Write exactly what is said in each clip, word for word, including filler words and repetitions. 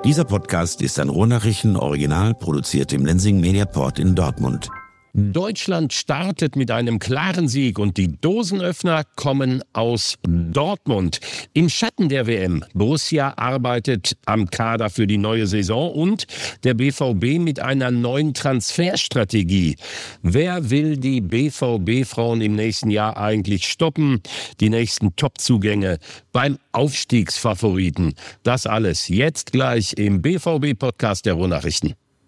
Dieser Podcast ist ein Ruhrnachrichten-Original, produziert im Lenzing Mediaport in Dortmund. Deutschland startet mit einem klaren Sieg und die Dosenöffner kommen aus Dortmund. Im Schatten der W M. Borussia arbeitet am Kader für die neue Saison und der B V B mit einer neuen Transferstrategie. Wer will die B V B-Frauen im nächsten Jahr eigentlich stoppen? Die nächsten Topzugänge beim Aufstiegsfavoriten. Das alles jetzt gleich im B V B-Podcast der Ruhrnachrichten.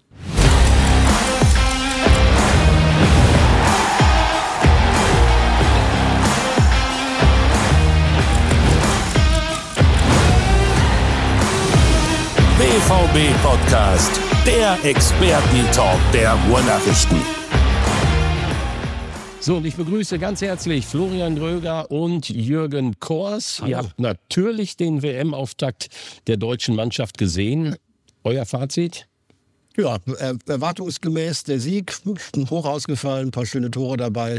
B V B-Podcast, der Experten-Talk der Ruhrnachrichten. So, und ich begrüße ganz herzlich Florian Gröger und Jürgen Kors. Hallo. Ihr habt natürlich den W M-Auftakt der deutschen Mannschaft gesehen. Euer Fazit? Ja, erwartungsgemäß der Sieg, hoch ausgefallen, ein paar schöne Tore dabei.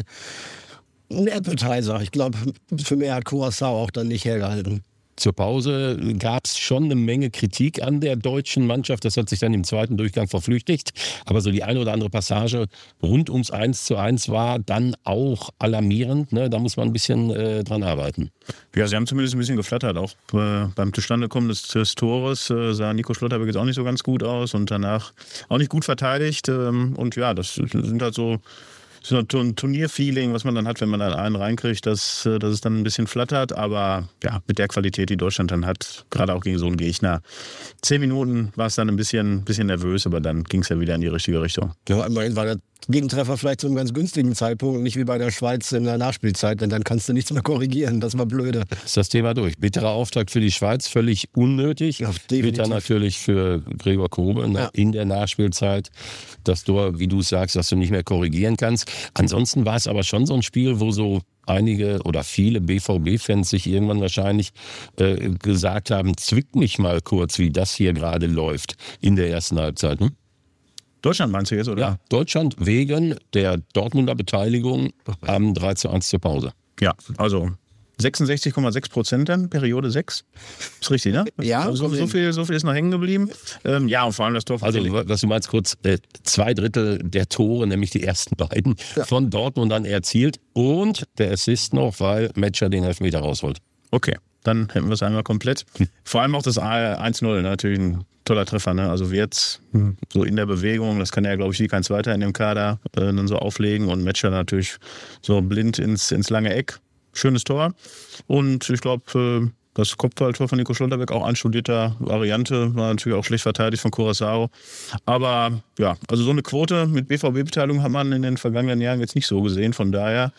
Ein Appetizer. Ich glaube, für mehr hat Curaçao auch dann nicht hergehalten. Zur Pause gab es schon eine Menge Kritik an der deutschen Mannschaft. Das hat sich dann im zweiten Durchgang verflüchtigt. Aber so die eine oder andere Passage rund ums eins zu eins war dann auch alarmierend. Ne? Da muss man ein bisschen äh, dran arbeiten. Ja, sie haben zumindest ein bisschen geflattert. Auch äh, beim Zustandekommen des, des Tores äh, sah Nico Schlotterbeck jetzt auch nicht so ganz gut aus. Und danach auch nicht gut verteidigt. Ähm, und ja, das sind halt so... Das ist ein Turnierfeeling, was man dann hat, wenn man dann einen reinkriegt, dass, dass es dann ein bisschen flattert. Aber ja, mit der Qualität, die Deutschland dann hat, gerade auch gegen so einen Gegner. Zehn Minuten war es dann ein bisschen, bisschen nervös, aber dann ging es ja wieder in die richtige Richtung. Ja, immerhin war der Gegentreffer vielleicht zu einem ganz günstigen Zeitpunkt, nicht wie bei der Schweiz in der Nachspielzeit, denn dann kannst du nichts mehr korrigieren. Das war blöde. Ist das Thema durch. Bitterer Auftakt für die Schweiz, völlig unnötig. Ja, bitter natürlich für Gregor Kobel ja. in der Nachspielzeit, dass du, wie du sagst, dass du nicht mehr korrigieren kannst. Ansonsten war es aber schon so ein Spiel, wo so einige oder viele B V B-Fans sich irgendwann wahrscheinlich äh, gesagt haben, zwickt mich mal kurz, wie das hier gerade läuft in der ersten Halbzeit. Hm? Deutschland meinst du jetzt, oder? Ja, Deutschland wegen der Dortmunder Beteiligung am drei zu eins zur Pause. Ja, also sechsundsechzig Komma sechs Prozent dann, Periode sechs. Ist richtig, ne? Ja. Also so, so, viel, so viel ist noch hängen geblieben. Ähm, ja, und vor allem das Tor von Also, was du meinst, kurz, äh, zwei Drittel der Tore, nämlich die ersten beiden, ja. von Dortmund dann erzielt. Und der Assist noch, weil Metscher den Elfmeter rausholt. Okay, dann hätten wir es einmal komplett. Hm. Vor allem auch das eins null, ne? Natürlich ein toller Treffer, ne? Also Wirtz hm. so in der Bewegung, das kann er, glaube ich, wie kein Zweiter in dem Kader äh, dann so auflegen. Und Metscher natürlich so blind ins, ins lange Eck. Schönes Tor. Und ich glaube, das Kopfballtor von Nico Schlotterbeck, auch einstudierter Variante, war natürlich auch schlecht verteidigt von Curaçao. Aber ja, also so eine Quote mit B V B-Beteiligung hat man in den vergangenen Jahren jetzt nicht so gesehen. Von daher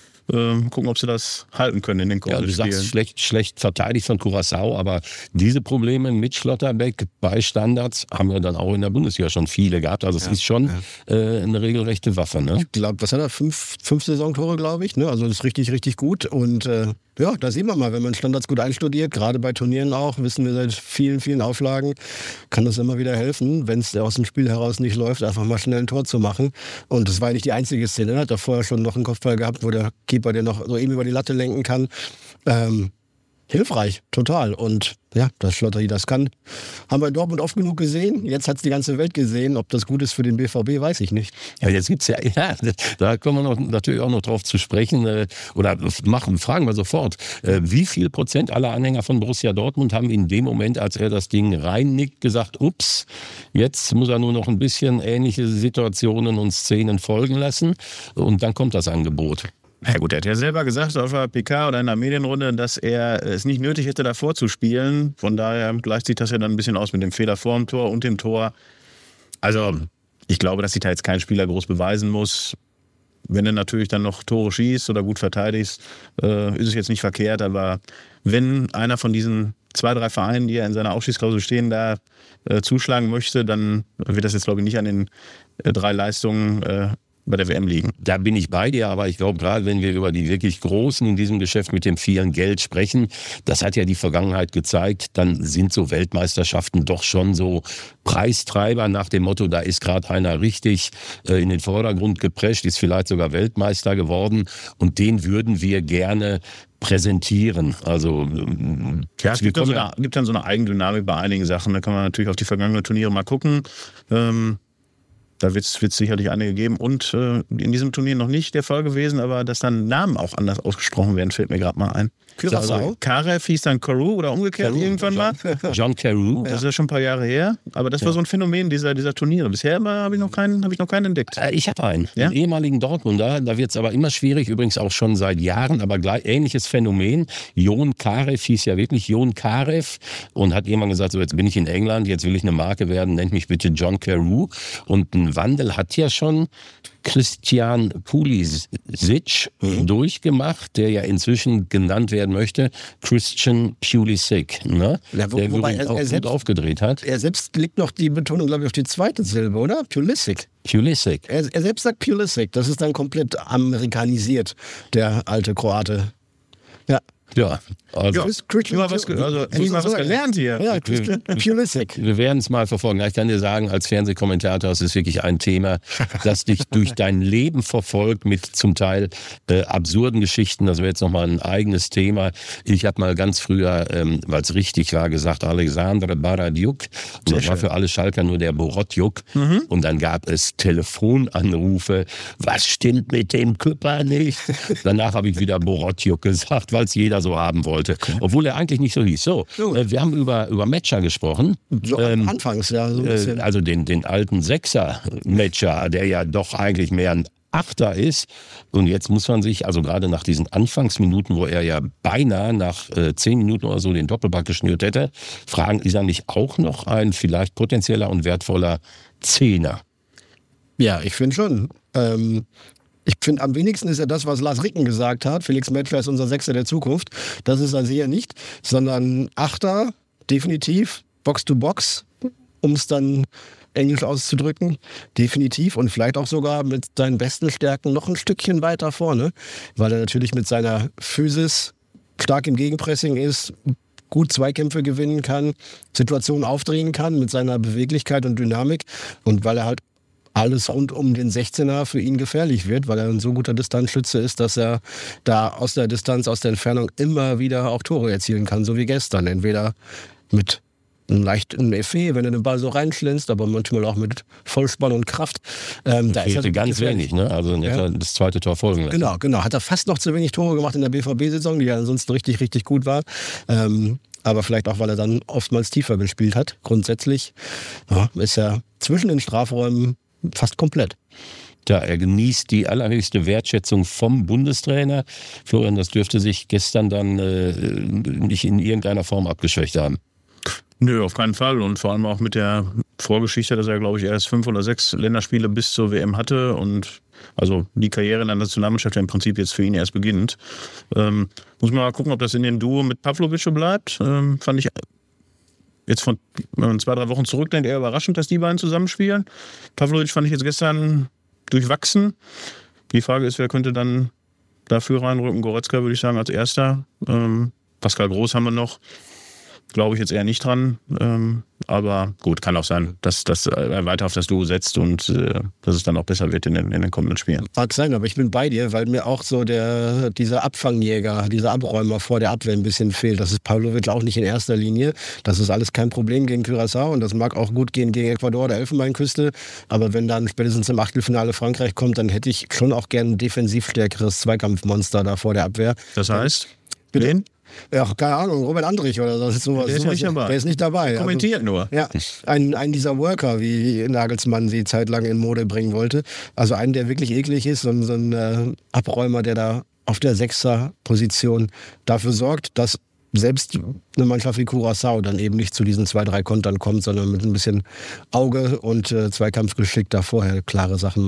ähm, gucken, ob sie das halten können in den kommenden Spielen. Ja, du sagst schlecht, schlecht verteidigt von Curaçao, aber diese Probleme mit Schlotterbeck bei Standards haben wir dann auch in der Bundesliga schon viele gehabt. Also es ja, ist schon ja. äh, eine regelrechte Waffe. Ne? Ich glaube, was hat er? Fünf, fünf Saisontore, glaube ich. Ne? Also das ist richtig, richtig gut. Und äh, ja, da sieht man mal, wenn man Standards gut einstudiert, gerade bei Turnieren auch, wissen wir seit vielen, vielen Auflagen, kann das immer wieder helfen, wenn es aus dem Spiel heraus nicht läuft, einfach mal schnell ein Tor zu machen. Und das war ja nicht die einzige Szene. Er hat da vorher schon noch einen Kopfball gehabt, wo der Keeper den noch so eben über die Latte lenken kann. Ähm, hilfreich, total. Und ja, dass Schlotteri das kann, haben wir in Dortmund oft genug gesehen. Jetzt hat es die ganze Welt gesehen. Ob das gut ist für den B V B, weiß ich nicht. Ja, jetzt gibt's ja, ja, da kommen wir noch, natürlich auch noch drauf zu sprechen. Äh, oder machen, fragen wir sofort. Äh, wie viel Prozent aller Anhänger von Borussia Dortmund haben in dem Moment, als er das Ding reinnickt, gesagt, ups, jetzt muss er nur noch ein bisschen ähnliche Situationen und Szenen folgen lassen. Und dann kommt das Angebot. Ja gut, er hat ja selber gesagt auf der P K oder in der Medienrunde, dass er es nicht nötig hätte, davor zu spielen. Von daher gleicht sich das ja dann ein bisschen aus mit dem Fehler vor dem Tor und dem Tor. Also ich glaube, dass sich da jetzt kein Spieler groß beweisen muss. Wenn er natürlich dann noch Tore schießt oder gut verteidigt, äh, ist es jetzt nicht verkehrt. Aber wenn einer von diesen zwei, drei Vereinen, die er in seiner Ausstiegsklausel stehen, da äh, zuschlagen möchte, dann wird das jetzt, glaube ich, nicht an den äh, drei Leistungen äh, bei der W M liegen. Da bin ich bei dir, aber ich glaube, gerade wenn wir über die wirklich Großen in diesem Geschäft mit dem vielen Geld sprechen, das hat ja die Vergangenheit gezeigt, dann sind so Weltmeisterschaften doch schon so Preistreiber nach dem Motto, da ist gerade einer richtig äh, in den Vordergrund geprescht, ist vielleicht sogar Weltmeister geworden und den würden wir gerne präsentieren. Also ja, es gibt dann, so eine, gibt dann so eine Eigendynamik bei einigen Sachen. Da kann man natürlich auf die vergangenen Turniere mal gucken. Ähm, da wird es sicherlich einige geben. Und äh, in diesem Turnier noch nicht der Fall gewesen, aber dass dann Namen auch anders ausgesprochen werden, fällt mir gerade mal ein. Curaçao? Also, Karev hieß dann Carew oder umgekehrt Carew, irgendwann mal. John Carew. Das ist ja schon ein paar Jahre her. Aber das war so ein Phänomen dieser, dieser Turniere. Bisher habe ich noch keinen, habe ich noch keinen entdeckt. Äh, ich habe einen, Ja? einen ehemaligen Dortmunder. Da wird es aber immer schwierig, übrigens auch schon seit Jahren, aber gleich, ähnliches Phänomen. Jon Karev hieß ja wirklich Jon Karev und hat irgendwann gesagt, so jetzt bin ich in England, jetzt will ich eine Marke werden, nennt mich bitte John Carew. Und ein Wandel hat ja schon Christian Pulisic mhm. durchgemacht, der ja inzwischen genannt werden möchte, Christian Pulisic, ne? Ja, wo, der wobei er, er, auch er gut selbst, aufgedreht hat. Er selbst legt noch die Betonung, glaube ich, auf die zweite Silbe, oder? Pulisic. Pulisic. Er, er selbst sagt Pulisic. Das ist dann komplett amerikanisiert, der alte Kroate. Ja. Ja, also Ja, immer was, ge- also endlich mal was gelernt hier. Ja, Christian Pulisic. wir werden es mal verfolgen. Ich kann dir sagen, als Fernsehkommentator, es ist wirklich ein Thema, das dich durch dein Leben verfolgt mit zum Teil äh, absurden Geschichten. Das wäre jetzt nochmal ein eigenes Thema. Ich habe mal ganz früher, ähm, weil es richtig war, gesagt, Alexandre Baradiuk. Und das war für alle Schalker nur der Borodjuk. Mhm. Und dann gab es Telefonanrufe. Was stimmt mit dem Küpper nicht? Danach habe ich wieder Borodjuk gesagt, weil es jeder so haben wollte. Okay. Obwohl er eigentlich nicht so hieß. So, äh, wir haben über, über Metscher gesprochen. So ähm, anfangs, ja. So ein bisschen. äh, also den, den alten Sechser-Metscher, der ja doch eigentlich mehr ein Achter ist. Und jetzt muss man sich, also gerade nach diesen Anfangsminuten, wo er ja beinahe nach äh, zehn Minuten oder so den Doppelpack geschnürt hätte, fragen, ist er nicht auch noch ein vielleicht potenzieller und wertvoller Zehner? Ja, ich finde schon. Ähm, ich finde, am wenigsten ist ja das, was Lars Ricken gesagt hat. Felix Metscher ist unser Sechser der Zukunft. Das ist er sicher nicht, sondern Achter, definitiv, Box to Box, um es dann englisch auszudrücken, definitiv. Und vielleicht auch sogar mit seinen besten Stärken noch ein Stückchen weiter vorne, weil er natürlich mit seiner Physis stark im Gegenpressing ist, gut Zweikämpfe gewinnen kann, Situationen aufdrehen kann mit seiner Beweglichkeit und Dynamik und weil er halt alles rund um den sechzehner für ihn gefährlich wird, weil er ein so guter Distanzschütze ist, dass er da aus der Distanz, aus der Entfernung immer wieder auch Tore erzielen kann, so wie gestern. Entweder mit einem leichten Effet, wenn er den Ball so reinschlänzt, aber manchmal auch mit Vollspann und Kraft. Ähm, da Fehlte ist er ganz gefährlich. wenig, ne? Also ja. Das zweite Tor folgen lassen. Genau, genau. Hat er fast noch zu wenig Tore gemacht in der B V B-Saison, die ja ansonsten richtig, richtig gut war. Ähm, aber vielleicht auch, weil er dann oftmals tiefer gespielt hat. Grundsätzlich ja, ist er zwischen den Strafräumen fast komplett. Ja, er genießt die allerhöchste Wertschätzung vom Bundestrainer. Florian, das dürfte sich gestern dann äh, nicht in irgendeiner Form abgeschwächt haben. Nö, auf keinen Fall. Und vor allem auch mit der Vorgeschichte, dass er, glaube ich, erst fünf oder sechs Länderspiele bis zur W M hatte und also die Karriere in der Nationalmannschaft ja im Prinzip jetzt für ihn erst beginnt. Ähm, muss man mal gucken, ob das in dem Duo mit Pavlovic so bleibt. Ähm, fand ich jetzt von, wenn man zwei, drei Wochen zurückdenkt, eher überraschend, dass die beiden zusammenspielen. Pavlovic fand ich jetzt gestern durchwachsen. Die Frage ist, wer könnte dann dafür reinrücken? Goretzka würde ich sagen als Erster. Ähm, Pascal Groß haben wir noch. Glaube ich jetzt eher nicht dran. Ähm, aber gut, kann auch sein, dass, dass er weiter auf das Duo setzt und äh, dass es dann auch besser wird in den, in den kommenden Spielen. Mag sein, aber ich bin bei dir, weil mir auch so der, dieser Abfangjäger, dieser Abräumer vor der Abwehr ein bisschen fehlt. Das ist Pavlovic auch nicht in erster Linie. Das ist alles kein Problem gegen Curaçao und das mag auch gut gehen gegen Ecuador, der Elfenbeinküste. Aber wenn dann spätestens im Achtelfinale Frankreich kommt, dann hätte ich schon auch gern ein defensiv stärkeres Zweikampfmonster da vor der Abwehr. Das heißt, Bitte? wen? Ja, keine Ahnung, Robert Andrich oder so. sowas. Der ist ja nicht dabei. Der ist nicht dabei. Kommentiert also, nur. Ja, ein, ein dieser Worker, wie Nagelsmann sie zeitlang in Mode bringen wollte. Also einen, der wirklich eklig ist, so ein, so ein äh, Abräumer, der da auf der Sechser-Position dafür sorgt, dass selbst eine Mannschaft wie Curaçao dann eben nicht zu diesen zwei, drei Kontern kommt, sondern mit ein bisschen Auge und äh, Zweikampfgeschick da vorher klare Sachen macht.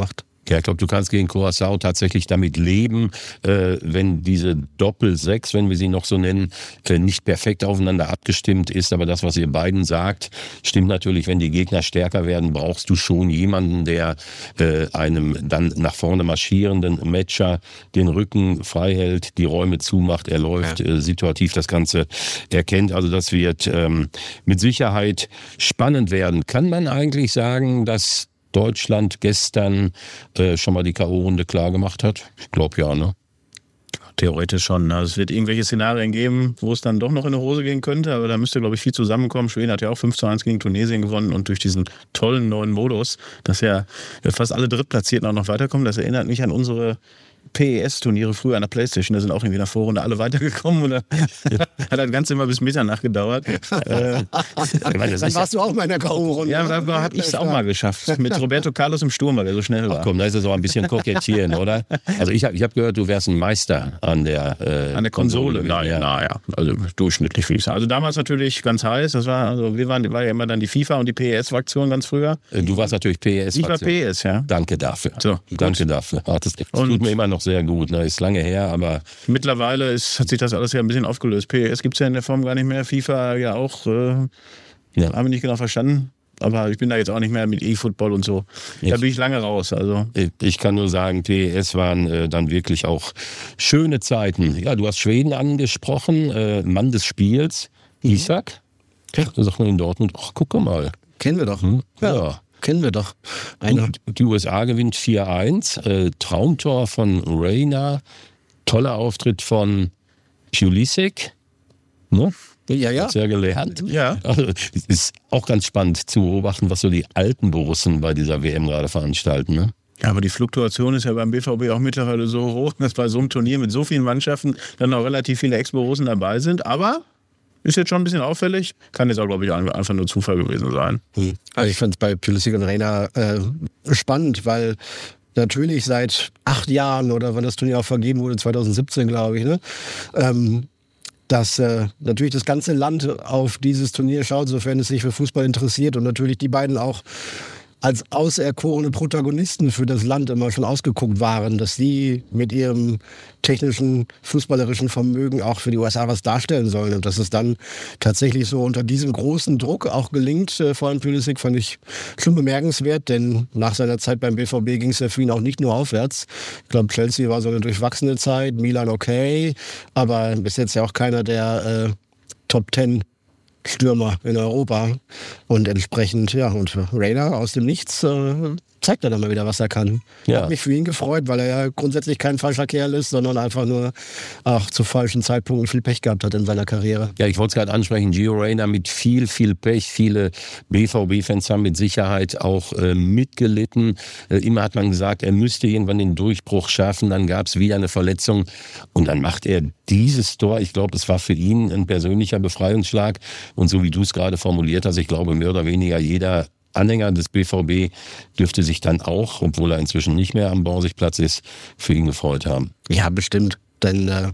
Ja, ich glaube, du kannst gegen Curaçao tatsächlich damit leben, äh, wenn diese Doppel-Sechs, wenn wir sie noch so nennen, äh, nicht perfekt aufeinander abgestimmt ist. Aber das, was ihr beiden sagt, stimmt natürlich. Wenn die Gegner stärker werden, brauchst du schon jemanden, der äh, einem dann nach vorne marschierenden Matcher den Rücken frei hält, die Räume zumacht, er läuft, ja. äh, situativ das Ganze erkennt. Also das wird ähm, mit Sicherheit spannend werden. Kann man eigentlich sagen, dass Deutschland gestern äh, schon mal die K O-Runde klar gemacht hat? Ich glaube ja, ne? Theoretisch schon. Also es wird irgendwelche Szenarien geben, wo es dann doch noch in die Hose gehen könnte, aber da müsste, glaube ich, viel zusammenkommen. Schweden hat ja auch fünf zu eins gegen Tunesien gewonnen und durch diesen tollen neuen Modus, dass ja fast alle Drittplatzierten auch noch weiterkommen, das erinnert mich an unsere P E S-Turniere früher an der Playstation, da sind auch irgendwie nach Vorrunde alle weitergekommen und da hat das Ganze immer bis Mitternacht gedauert. äh, Dann warst du auch mal in der K O-Runde. Ja, da habe ich es auch mal geschafft. Mit Roberto Carlos im Sturm, weil er so schnell war. Ach komm, da ist es auch ein bisschen kokettieren, oder? Also ich habe ich hab gehört, du wärst ein Meister an der äh, An der Konsole. Konsole. Naja, na, ja. Also durchschnittlich würde ich sagen. Also damals natürlich ganz heiß. Das war, also wir waren, war ja immer dann die FIFA und die P E S-Fraktion ganz früher. Du warst natürlich P E S. Ich war P E S, ja. Danke dafür. So, Danke gut. dafür. Ach, das, das tut mir immer noch sehr gut. Ne? Ist lange her, aber... Mittlerweile ist, hat sich das alles ja ein bisschen aufgelöst. P E S gibt es ja in der Form gar nicht mehr. FIFA ja auch. Äh, ja. Haben wir nicht genau verstanden. Aber ich bin da jetzt auch nicht mehr mit E-Football und so. Da bin ich lange raus. Also. Ich kann nur sagen, P E S waren äh, dann wirklich auch schöne Zeiten. Ja, du hast Schweden angesprochen. Äh, Mann des Spiels. Mhm. Isak. Ja. Da sagt man in Dortmund, ach, guck mal. Kennen wir doch. Hm? Ja. ja. Kennen wir doch. Eine. Die U S A gewinnt vier eins. Äh, Traumtor von Reyna. Toller Auftritt von Pulisic. Ne? Ja, ja. Hat's ja gelernt. Ja. Also, es ist auch ganz spannend zu beobachten, was so die alten Borussen bei dieser W M gerade veranstalten. Ne? Ja, aber die Fluktuation ist ja beim B V B auch mittlerweile so hoch, dass bei so einem Turnier mit so vielen Mannschaften dann auch relativ viele Ex-Borussen dabei sind. Aber ist jetzt schon ein bisschen auffällig. Kann jetzt auch, glaube ich, einfach nur Zufall gewesen sein. Hm. Also ich fand es bei Pulisic und Reyna äh, spannend, weil natürlich seit acht Jahren oder wann das Turnier auch vergeben wurde, zwanzig siebzehn, glaube ich, ne? Ähm, dass äh, natürlich das ganze Land auf dieses Turnier schaut, sofern es sich für Fußball interessiert und natürlich die beiden auch als auserkorene Protagonisten für das Land immer schon ausgeguckt waren, dass sie mit ihrem technischen, fußballerischen Vermögen auch für die U S A was darstellen sollen. Und dass es dann tatsächlich so unter diesem großen Druck auch gelingt, äh, vor allem Pulisic, fand ich schon bemerkenswert, denn nach seiner Zeit beim B V B ging es ja für ihn auch nicht nur aufwärts. Ich glaube, Chelsea war so eine durchwachsene Zeit, Milan okay, aber ist jetzt ja auch keiner der äh, Top Ten Stürmer in Europa und entsprechend, ja, und Reyna aus dem Nichts äh, zeigt er dann mal wieder, was er kann. Ja. Hat mich für ihn gefreut, weil er ja grundsätzlich kein falscher Kerl ist, sondern einfach nur auch zu falschen Zeitpunkten viel Pech gehabt hat in seiner Karriere. Ja, ich wollte es gerade ansprechen, Gio Reyna mit viel, viel Pech. Viele B V B-Fans haben mit Sicherheit auch äh, mitgelitten. Äh, immer hat man gesagt, er müsste irgendwann den Durchbruch schaffen. Dann gab es wieder eine Verletzung und dann macht er dieses Tor. Ich glaube, es war für ihn ein persönlicher Befreiungsschlag. Und so wie du es gerade formuliert hast, ich glaube, mehr oder weniger jeder Anhänger des B V B dürfte sich dann auch, obwohl er inzwischen nicht mehr am Borsigplatz ist, für ihn gefreut haben. Ja, bestimmt. Denn äh,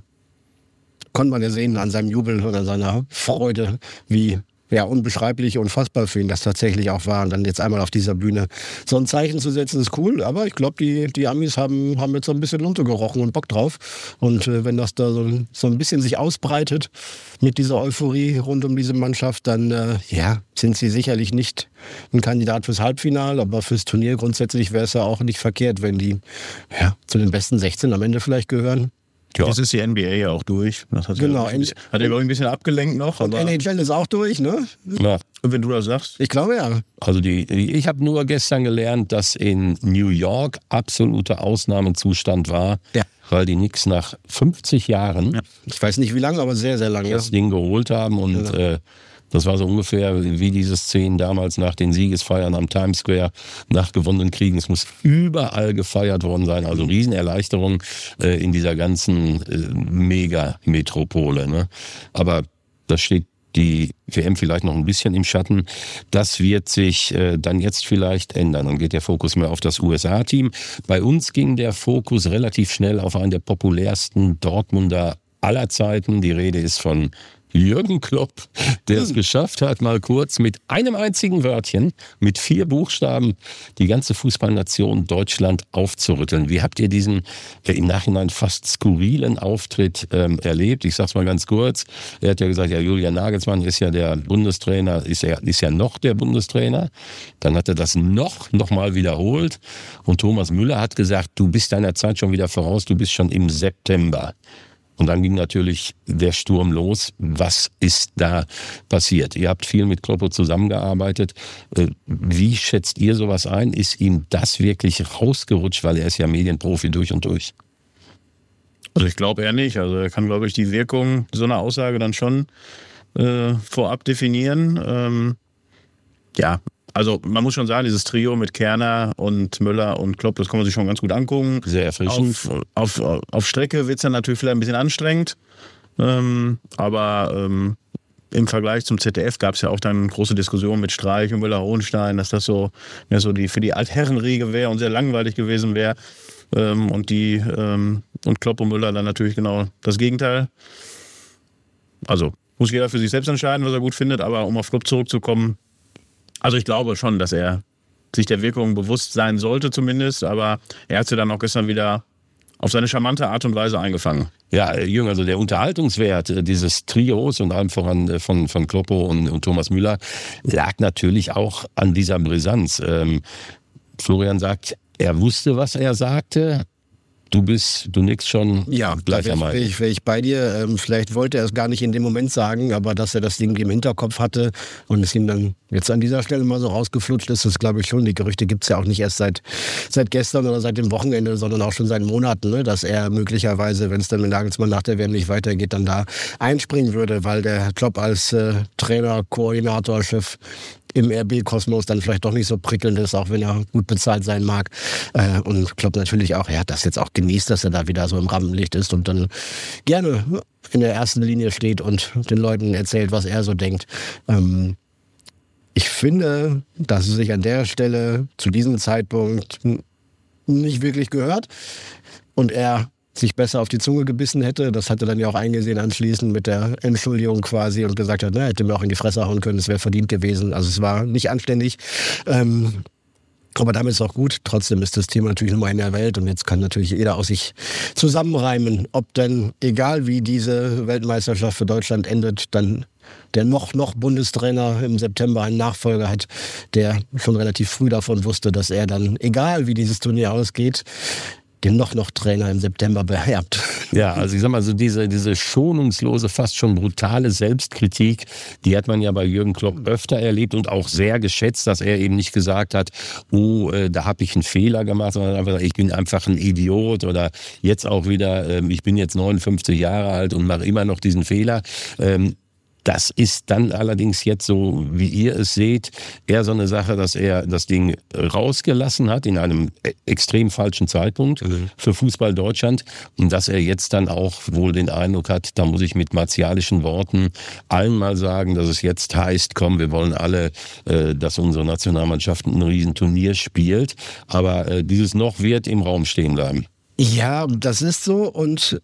konnte man ja sehen an seinem Jubel oder seiner Freude, wie ja, unbeschreiblich, unfassbar für ihn das tatsächlich auch war. Und dann jetzt einmal auf dieser Bühne so ein Zeichen zu setzen, ist cool. Aber ich glaube, die, die Amis haben, haben jetzt so ein bisschen Lunte gerochen und Bock drauf. Und äh, wenn das da so, so ein bisschen sich ausbreitet mit dieser Euphorie rund um diese Mannschaft, dann äh, ja, sind sie sicherlich nicht ein Kandidat fürs Halbfinale. Aber fürs Turnier grundsätzlich wäre es ja auch nicht verkehrt, wenn die ja, zu den besten sechzehn am Ende vielleicht gehören. Ja. Jetzt ist die N B A ja auch durch. Das hat genau. Ja, bisschen, hat ja, glaube ich, ein bisschen abgelenkt noch. Und N H L ist auch durch, ne? Ja. Wenn du das sagst. Ich glaube, ja. Also die, die ich habe nur gestern gelernt, dass in New York absoluter Ausnahmezustand war, ja. weil die Knicks nach fünfzig Jahren, ja. ich weiß nicht wie lange, aber sehr, sehr lange, das Ding geholt haben und ja. äh, das war so ungefähr wie diese Szenen damals nach den Siegesfeiern am Times Square nach gewonnenen Kriegen. Es muss überall gefeiert worden sein. Also Riesenerleichterung äh, in dieser ganzen äh, Mega-Metropole. Ne? Aber das steht die W M vielleicht noch ein bisschen im Schatten. Das wird sich äh, dann jetzt vielleicht ändern. Dann geht der Fokus mehr auf das U S A-Team. Bei uns ging der Fokus relativ schnell auf einen der populärsten Dortmunder aller Zeiten. Die Rede ist von Jürgen Klopp, der es geschafft hat, mal kurz mit einem einzigen Wörtchen, mit vier Buchstaben, die ganze Fußballnation Deutschland aufzurütteln. Wie habt ihr diesen äh, im Nachhinein fast skurrilen Auftritt ähm, erlebt? Ich sag's mal ganz kurz. Er hat ja gesagt, ja, Julian Nagelsmann ist ja der Bundestrainer, ist ja, ist ja noch der Bundestrainer. Dann hat er das noch, noch mal wiederholt. Und Thomas Müller hat gesagt, du bist deiner Zeit schon wieder voraus, du bist schon im September. Und dann ging natürlich der Sturm los. Was ist da passiert? Ihr habt viel mit Kloppo zusammengearbeitet. Wie schätzt ihr sowas ein? Ist ihm das wirklich rausgerutscht, weil er ist ja Medienprofi durch und durch? Also ich glaube eher nicht. Also er kann, glaube ich, die Wirkung so einer Aussage dann schon äh, vorab definieren. Ähm, ja, also man muss schon sagen, dieses Trio mit Kerner und Müller und Klopp, das kann man sich schon ganz gut angucken. Sehr erfrischend. Auf, auf, auf Strecke wird es dann natürlich vielleicht ein bisschen anstrengend. Ähm, aber ähm, im Vergleich zum Z D F gab es ja auch dann große Diskussionen mit Streich und Müller-Hohenstein, dass das so, ja, so die, für die Altherrenriege wäre und sehr langweilig gewesen wäre. Ähm, und die ähm, und Klopp und Müller dann natürlich genau das Gegenteil. Also muss jeder für sich selbst entscheiden, was er gut findet, aber um auf Klopp zurückzukommen, also ich glaube schon, dass er sich der Wirkung bewusst sein sollte zumindest, aber er hat sie dann auch gestern wieder auf seine charmante Art und Weise eingefangen. Ja, Jürgen, also der Unterhaltungswert dieses Trios und allem voran von, von Kloppo und, und Thomas Müller lag natürlich auch an dieser Brisanz. Ähm, Florian sagt, er wusste, was er sagte. Du bist, du nix schon ja, gleicher Meinung. Ja, wäre ich bei dir. Ähm, vielleicht wollte er es gar nicht in dem Moment sagen, aber dass er das Ding im Hinterkopf hatte und es ihm dann jetzt an dieser Stelle mal so rausgeflutscht ist, das glaube ich schon. Die Gerüchte gibt es ja auch nicht erst seit, seit gestern oder seit dem Wochenende, sondern auch schon seit Monaten, ne? Dass er möglicherweise, wenn es dann mit Nagelsmann nach der W M nicht weitergeht, dann da einspringen würde, weil der Job als äh, Trainer, Koordinator, Chef im R B-Kosmos dann vielleicht doch nicht so prickelnd ist, auch wenn er gut bezahlt sein mag. Äh, und Klopp natürlich auch, er hat das jetzt auch genießt, dass er da wieder so im Rampenlicht ist und dann gerne in der ersten Linie steht und den Leuten erzählt, was er so denkt. Ähm, ich finde, dass es sich an der Stelle zu diesem Zeitpunkt nicht wirklich gehört und er sich besser auf die Zunge gebissen hätte. Das hat er dann ja auch eingesehen anschließend mit der Entschuldigung quasi und gesagt hat, na, hätte mir auch in die Fresse hauen können, es wäre verdient gewesen. Also es war nicht anständig. Ähm, aber damit ist auch gut. Trotzdem ist das Thema natürlich nochmal in der Welt und jetzt kann natürlich jeder aus sich zusammenreimen, ob denn, egal wie diese Weltmeisterschaft für Deutschland endet, dann der noch, noch Bundestrainer im September einen Nachfolger hat, der schon relativ früh davon wusste, dass er dann, egal wie dieses Turnier ausgeht, den noch noch Trainer im September beherbt. Ja, also ich sag mal, so diese, diese schonungslose, fast schon brutale Selbstkritik, die hat man ja bei Jürgen Klopp öfter erlebt und auch sehr geschätzt, dass er eben nicht gesagt hat, oh, äh, da habe ich einen Fehler gemacht, sondern einfach, ich bin einfach ein Idiot oder jetzt auch wieder, äh, ich bin jetzt neunundfünfzig Jahre alt und mache immer noch diesen Fehler. Ähm, Das ist dann allerdings jetzt so, wie ihr es seht, eher so eine Sache, dass er das Ding rausgelassen hat in einem extrem falschen Zeitpunkt mhm. für Fußball Deutschland und dass er jetzt dann auch wohl den Eindruck hat, da muss ich mit martialischen Worten allen mal sagen, dass es jetzt heißt, komm, wir wollen alle, äh, dass unsere Nationalmannschaft ein Riesenturnier spielt, aber äh, dieses noch wird im Raum stehen bleiben. Ja, das ist so und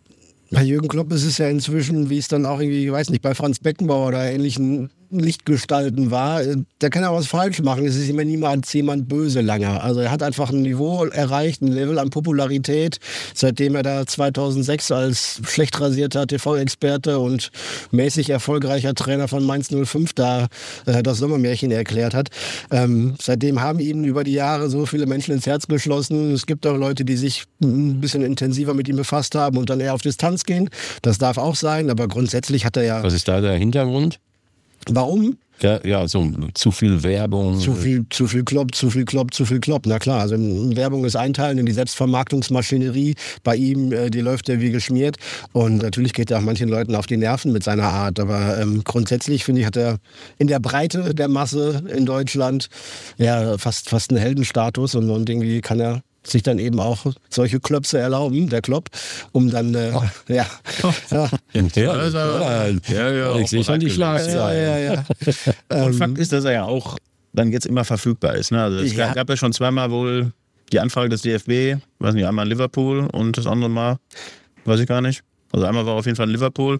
bei Jürgen Klopp ist es ja inzwischen, wie es dann auch irgendwie, ich weiß nicht, bei Franz Beckenbauer oder ähnlichen Lichtgestalten war, der kann ja was falsch machen. Es ist immer niemand jemand böse lange. Also er hat einfach ein Niveau erreicht, ein Level an Popularität, seitdem er da zweitausendsechs als schlecht rasierter T V-Experte und mäßig erfolgreicher Trainer von Mainz null fünf da äh, das Sommermärchen erklärt hat. Ähm, seitdem haben ihn über die Jahre so viele Menschen ins Herz geschlossen. Es gibt auch Leute, die sich ein bisschen intensiver mit ihm befasst haben und dann eher auf Distanz gehen. Das darf auch sein, aber grundsätzlich hat er ja... Was ist da der Hintergrund? Warum? Ja, ja, so zu viel Werbung. Zu viel, zu viel Klopp, zu viel Klopp, zu viel Klopp. Na klar, also Werbung ist einteilen in die Selbstvermarktungsmaschinerie. Bei ihm, äh, die läuft ja wie geschmiert. Und natürlich geht er auch manchen Leuten auf die Nerven mit seiner Art. Aber ähm, grundsätzlich, finde ich, hat er in der Breite der Masse in Deutschland ja fast, fast einen Heldenstatus. Und, und irgendwie kann er sich dann eben auch solche Klöpse erlauben, der Klopp, um dann, äh, oh. ja. ja. Ja, ja, ja, ja, ich sehe schon die Schlagzeilen. Ja, ja, ja. Und Fakt ist, dass er ja auch dann jetzt immer verfügbar ist. Ne? Also es ja. gab ja schon zweimal wohl die Anfrage des D F B, weiß nicht, einmal in Liverpool und das andere Mal, weiß ich gar nicht. Also einmal war auf jeden Fall in Liverpool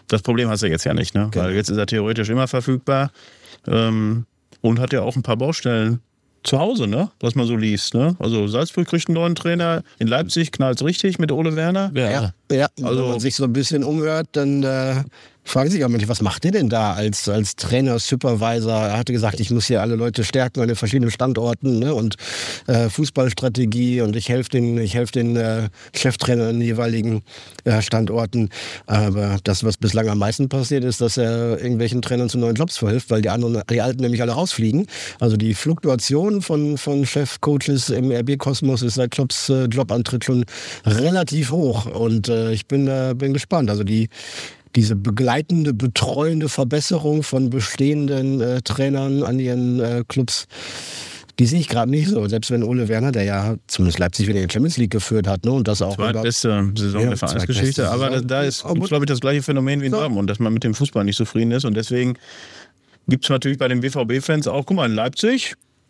Das Problem hast du jetzt ja nicht, ne? Genau. Weil jetzt ist er theoretisch immer verfügbar ähm, und hat ja auch ein paar Baustellen zu Hause, ne? Was man so liest, ne? Also Salzburg kriegt einen neuen Trainer, in Leipzig knallt es richtig mit Ole Werner. Ja. Ja, Also- wenn man sich so ein bisschen umhört, dann äh, fragen sich auch manche, was macht ihr denn da als, als Trainer, Supervisor? Er hatte gesagt, ich muss hier alle Leute stärken an den verschiedenen Standorten, ne? Und äh, Fußballstrategie und ich helfe den, ich helf den äh, Cheftrainern an den jeweiligen äh, Standorten. Aber das, was bislang am meisten passiert, ist, dass er irgendwelchen Trainern zu neuen Jobs verhilft, weil die anderen, die Alten nämlich alle rausfliegen. Also die Fluktuation von, von Chefcoaches im R B-Kosmos ist seit Jobs, äh, Jobantritt schon relativ hoch. Und äh, ich bin, äh, bin gespannt. Also die diese begleitende, betreuende Verbesserung von bestehenden äh, Trainern an ihren äh, Clubs, die sehe ich gerade nicht so. Selbst wenn Ole Werner, der ja zumindest Leipzig wieder in die Champions League geführt hat, ne, und das auch Zweitbeste Saison Ja, der Vereinsgeschichte, zweitbeste aber da, Saison. da ist, Aber- glaube ich, das gleiche Phänomen wie in So. Dortmund, dass man mit dem Fußball nicht zufrieden ist und deswegen gibt es natürlich bei den B V B-Fans auch, guck mal, in Leipzig,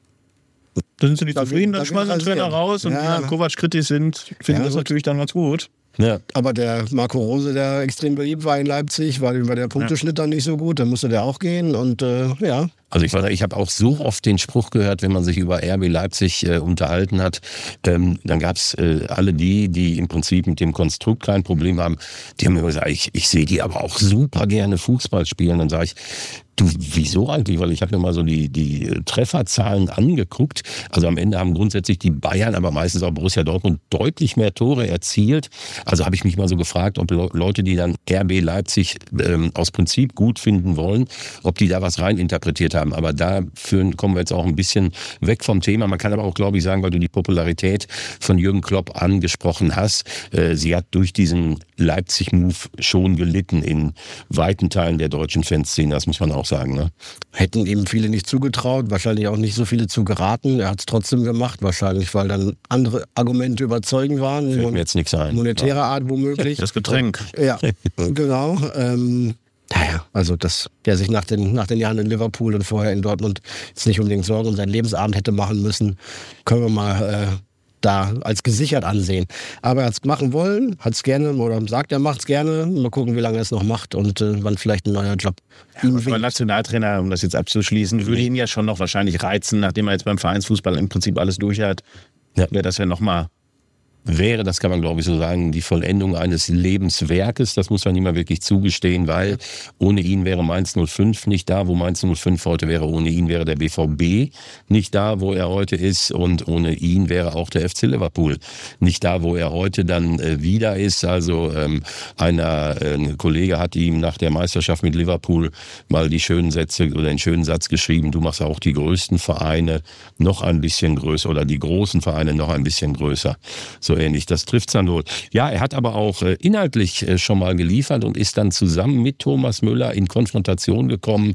da sind sie nicht Da zufrieden, will- dann da schmeißen will sie den Trainer rasieren. raus und Ja. die dann Kovac kritisch sind, finden Ja, das gut. natürlich dann ganz gut. Ja. Aber der Marco Rose, der extrem beliebt war in Leipzig, war, war der Punkteschnitt dann nicht so gut, dann musste der auch gehen und äh, ja. Also ich, war- ich habe auch so oft den Spruch gehört, wenn man sich über R B Leipzig äh, unterhalten hat, ähm, dann gab's äh, alle die, die im Prinzip mit dem Konstrukt kein Problem haben, die haben mir gesagt, ich, ich sehe die aber auch super gerne Fußball spielen. Dann sage ich, du, wieso eigentlich? Weil ich habe mir mal so die, die Trefferzahlen angeguckt. Also am Ende haben grundsätzlich die Bayern, aber meistens auch Borussia Dortmund deutlich mehr Tore erzielt. Also habe ich mich mal so gefragt, ob Le- Leute, die dann R B Leipzig ähm, aus Prinzip gut finden wollen, ob die da was reininterpretiert haben. Aber dafür kommen wir jetzt auch ein bisschen weg vom Thema. Man kann aber auch, glaube ich, sagen, weil du die Popularität von Jürgen Klopp angesprochen hast, äh, sie hat durch diesen Leipzig-Move schon gelitten in weiten Teilen der deutschen Fanszene. Das muss man auch sagen. Ne? Hätten ihm viele nicht zugetraut, wahrscheinlich auch nicht so viele zu geraten. Er hat es trotzdem gemacht, wahrscheinlich, weil dann andere Argumente überzeugend waren. Fällt mir jetzt nichts ein. Monetärer Art womöglich. Das Getränk. Ja, genau. Ähm, naja, also dass der sich nach den, nach den Jahren in Liverpool und vorher in Dortmund jetzt nicht unbedingt Sorgen um seinen Lebensabend hätte machen müssen, können wir mal äh, da als gesichert ansehen. Aber er hat es machen wollen, hat es gerne oder sagt, er macht es gerne. Mal gucken, wie lange er es noch macht und äh, wann vielleicht ein neuer Job ihm Aber winkt. Nationaltrainer, um das jetzt abzuschließen, würde ihn ja schon noch wahrscheinlich reizen, nachdem er jetzt beim Vereinsfußball im Prinzip alles durch hat. Ja. Wäre das ja nochmal. Wäre, das kann man glaube ich so sagen, die Vollendung eines Lebenswerkes. Das muss man ihm mal wirklich zugestehen, weil ohne ihn wäre Mainz null fünf nicht da, wo Mainz null fünf heute wäre. Ohne ihn wäre der B V B nicht da, wo er heute ist. Und ohne ihn wäre auch der F C Liverpool nicht da, wo er heute dann äh, wieder ist. Also ähm, einer, äh, ein Kollege hat ihm nach der Meisterschaft mit Liverpool mal die schönen Sätze oder den schönen Satz geschrieben, du machst auch die größten Vereine noch ein bisschen größer oder die großen Vereine noch ein bisschen größer. So ähnlich, das trifft's dann wohl. Ja, er hat aber auch äh, inhaltlich äh, schon mal geliefert und ist dann zusammen mit Thomas Müller in Konfrontation gekommen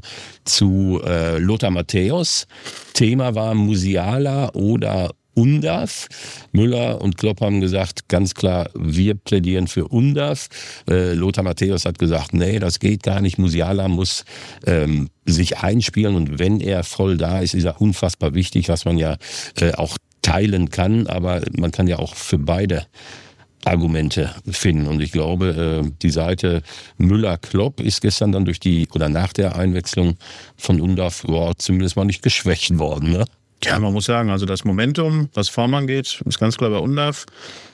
zu äh, Lothar Matthäus. Thema war Musiala oder Undav. Müller und Klopp haben gesagt, ganz klar, wir plädieren für Undav. Äh, Lothar Matthäus hat gesagt, nee, das geht gar nicht. Musiala muss ähm, sich einspielen und wenn er voll da ist, ist er unfassbar wichtig, was man ja äh, auch teilen kann, aber man kann ja auch für beide Argumente finden. Und ich glaube, die Seite Müller-Klopp ist gestern dann durch die, oder nach der Einwechslung von Undav, boah, zumindest mal nicht geschwächt worden. Ne? Ja, man muss sagen, also das Momentum, was Form angeht, ist ganz klar bei Undav.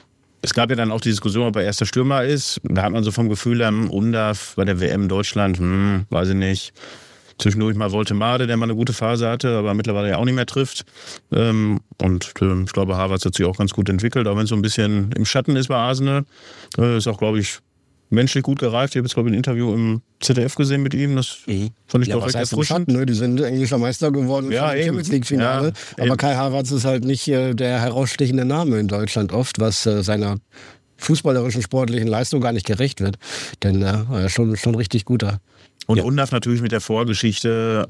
Es gab ja dann auch die Diskussion, ob er erster Stürmer ist. Da hat man so vom Gefühl, hm, Undav bei der W M Deutschland, hm, weiß ich nicht. Zwischendurch mal Woltemade, der mal eine gute Phase hatte, aber mittlerweile ja auch nicht mehr trifft. Ähm, und äh, ich glaube, Havertz hat sich auch ganz gut entwickelt, auch wenn es so ein bisschen im Schatten ist bei Arsenal. Äh, ist auch, glaube ich, menschlich gut gereift. Ich habe jetzt, glaube ich, ein Interview im Z D F gesehen mit ihm. Das Mhm. fand ich Ja, doch was recht heißt im erfrischend. Schatten, ne? Die sind englischer Meister geworden Ja, im eben. Champions League Finale. Ja, aber eben. Kai Havertz ist halt nicht äh, der herausstechende Name in Deutschland oft, was äh, seiner fußballerischen, sportlichen Leistung gar nicht gerecht wird. Denn äh, schon, schon richtig guter. Und Ja. Undav natürlich mit der Vorgeschichte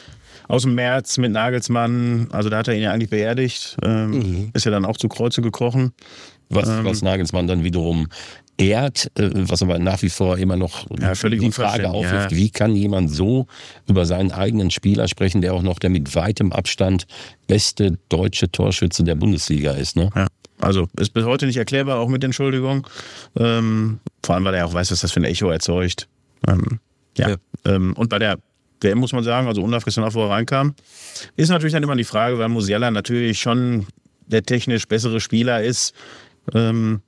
aus dem März mit Nagelsmann. Also da hat er ihn ja eigentlich beerdigt. Ähm, Mhm. Ist ja dann auch zu Kreuze gekrochen. Was, Ähm. was Nagelsmann dann wiederum ehrt, äh, was aber nach wie vor immer noch Ja, völlig die Frage unverständlich, aufwirft, ja. wie kann jemand so über seinen eigenen Spieler sprechen, der auch noch der mit weitem Abstand beste deutsche Torschütze der Bundesliga ist. Ne? Ja. Also ist bis heute nicht erklärbar, auch mit Entschuldigung. Ähm, vor allem, weil er auch weiß, was das für ein Echo erzeugt. Ähm, ja. Ja. Ähm, und bei der W M muss man sagen, also Undav gestern auch, wo er reinkam, ist natürlich dann immer die Frage, weil Musiala natürlich schon der technisch bessere Spieler ist. Ähm,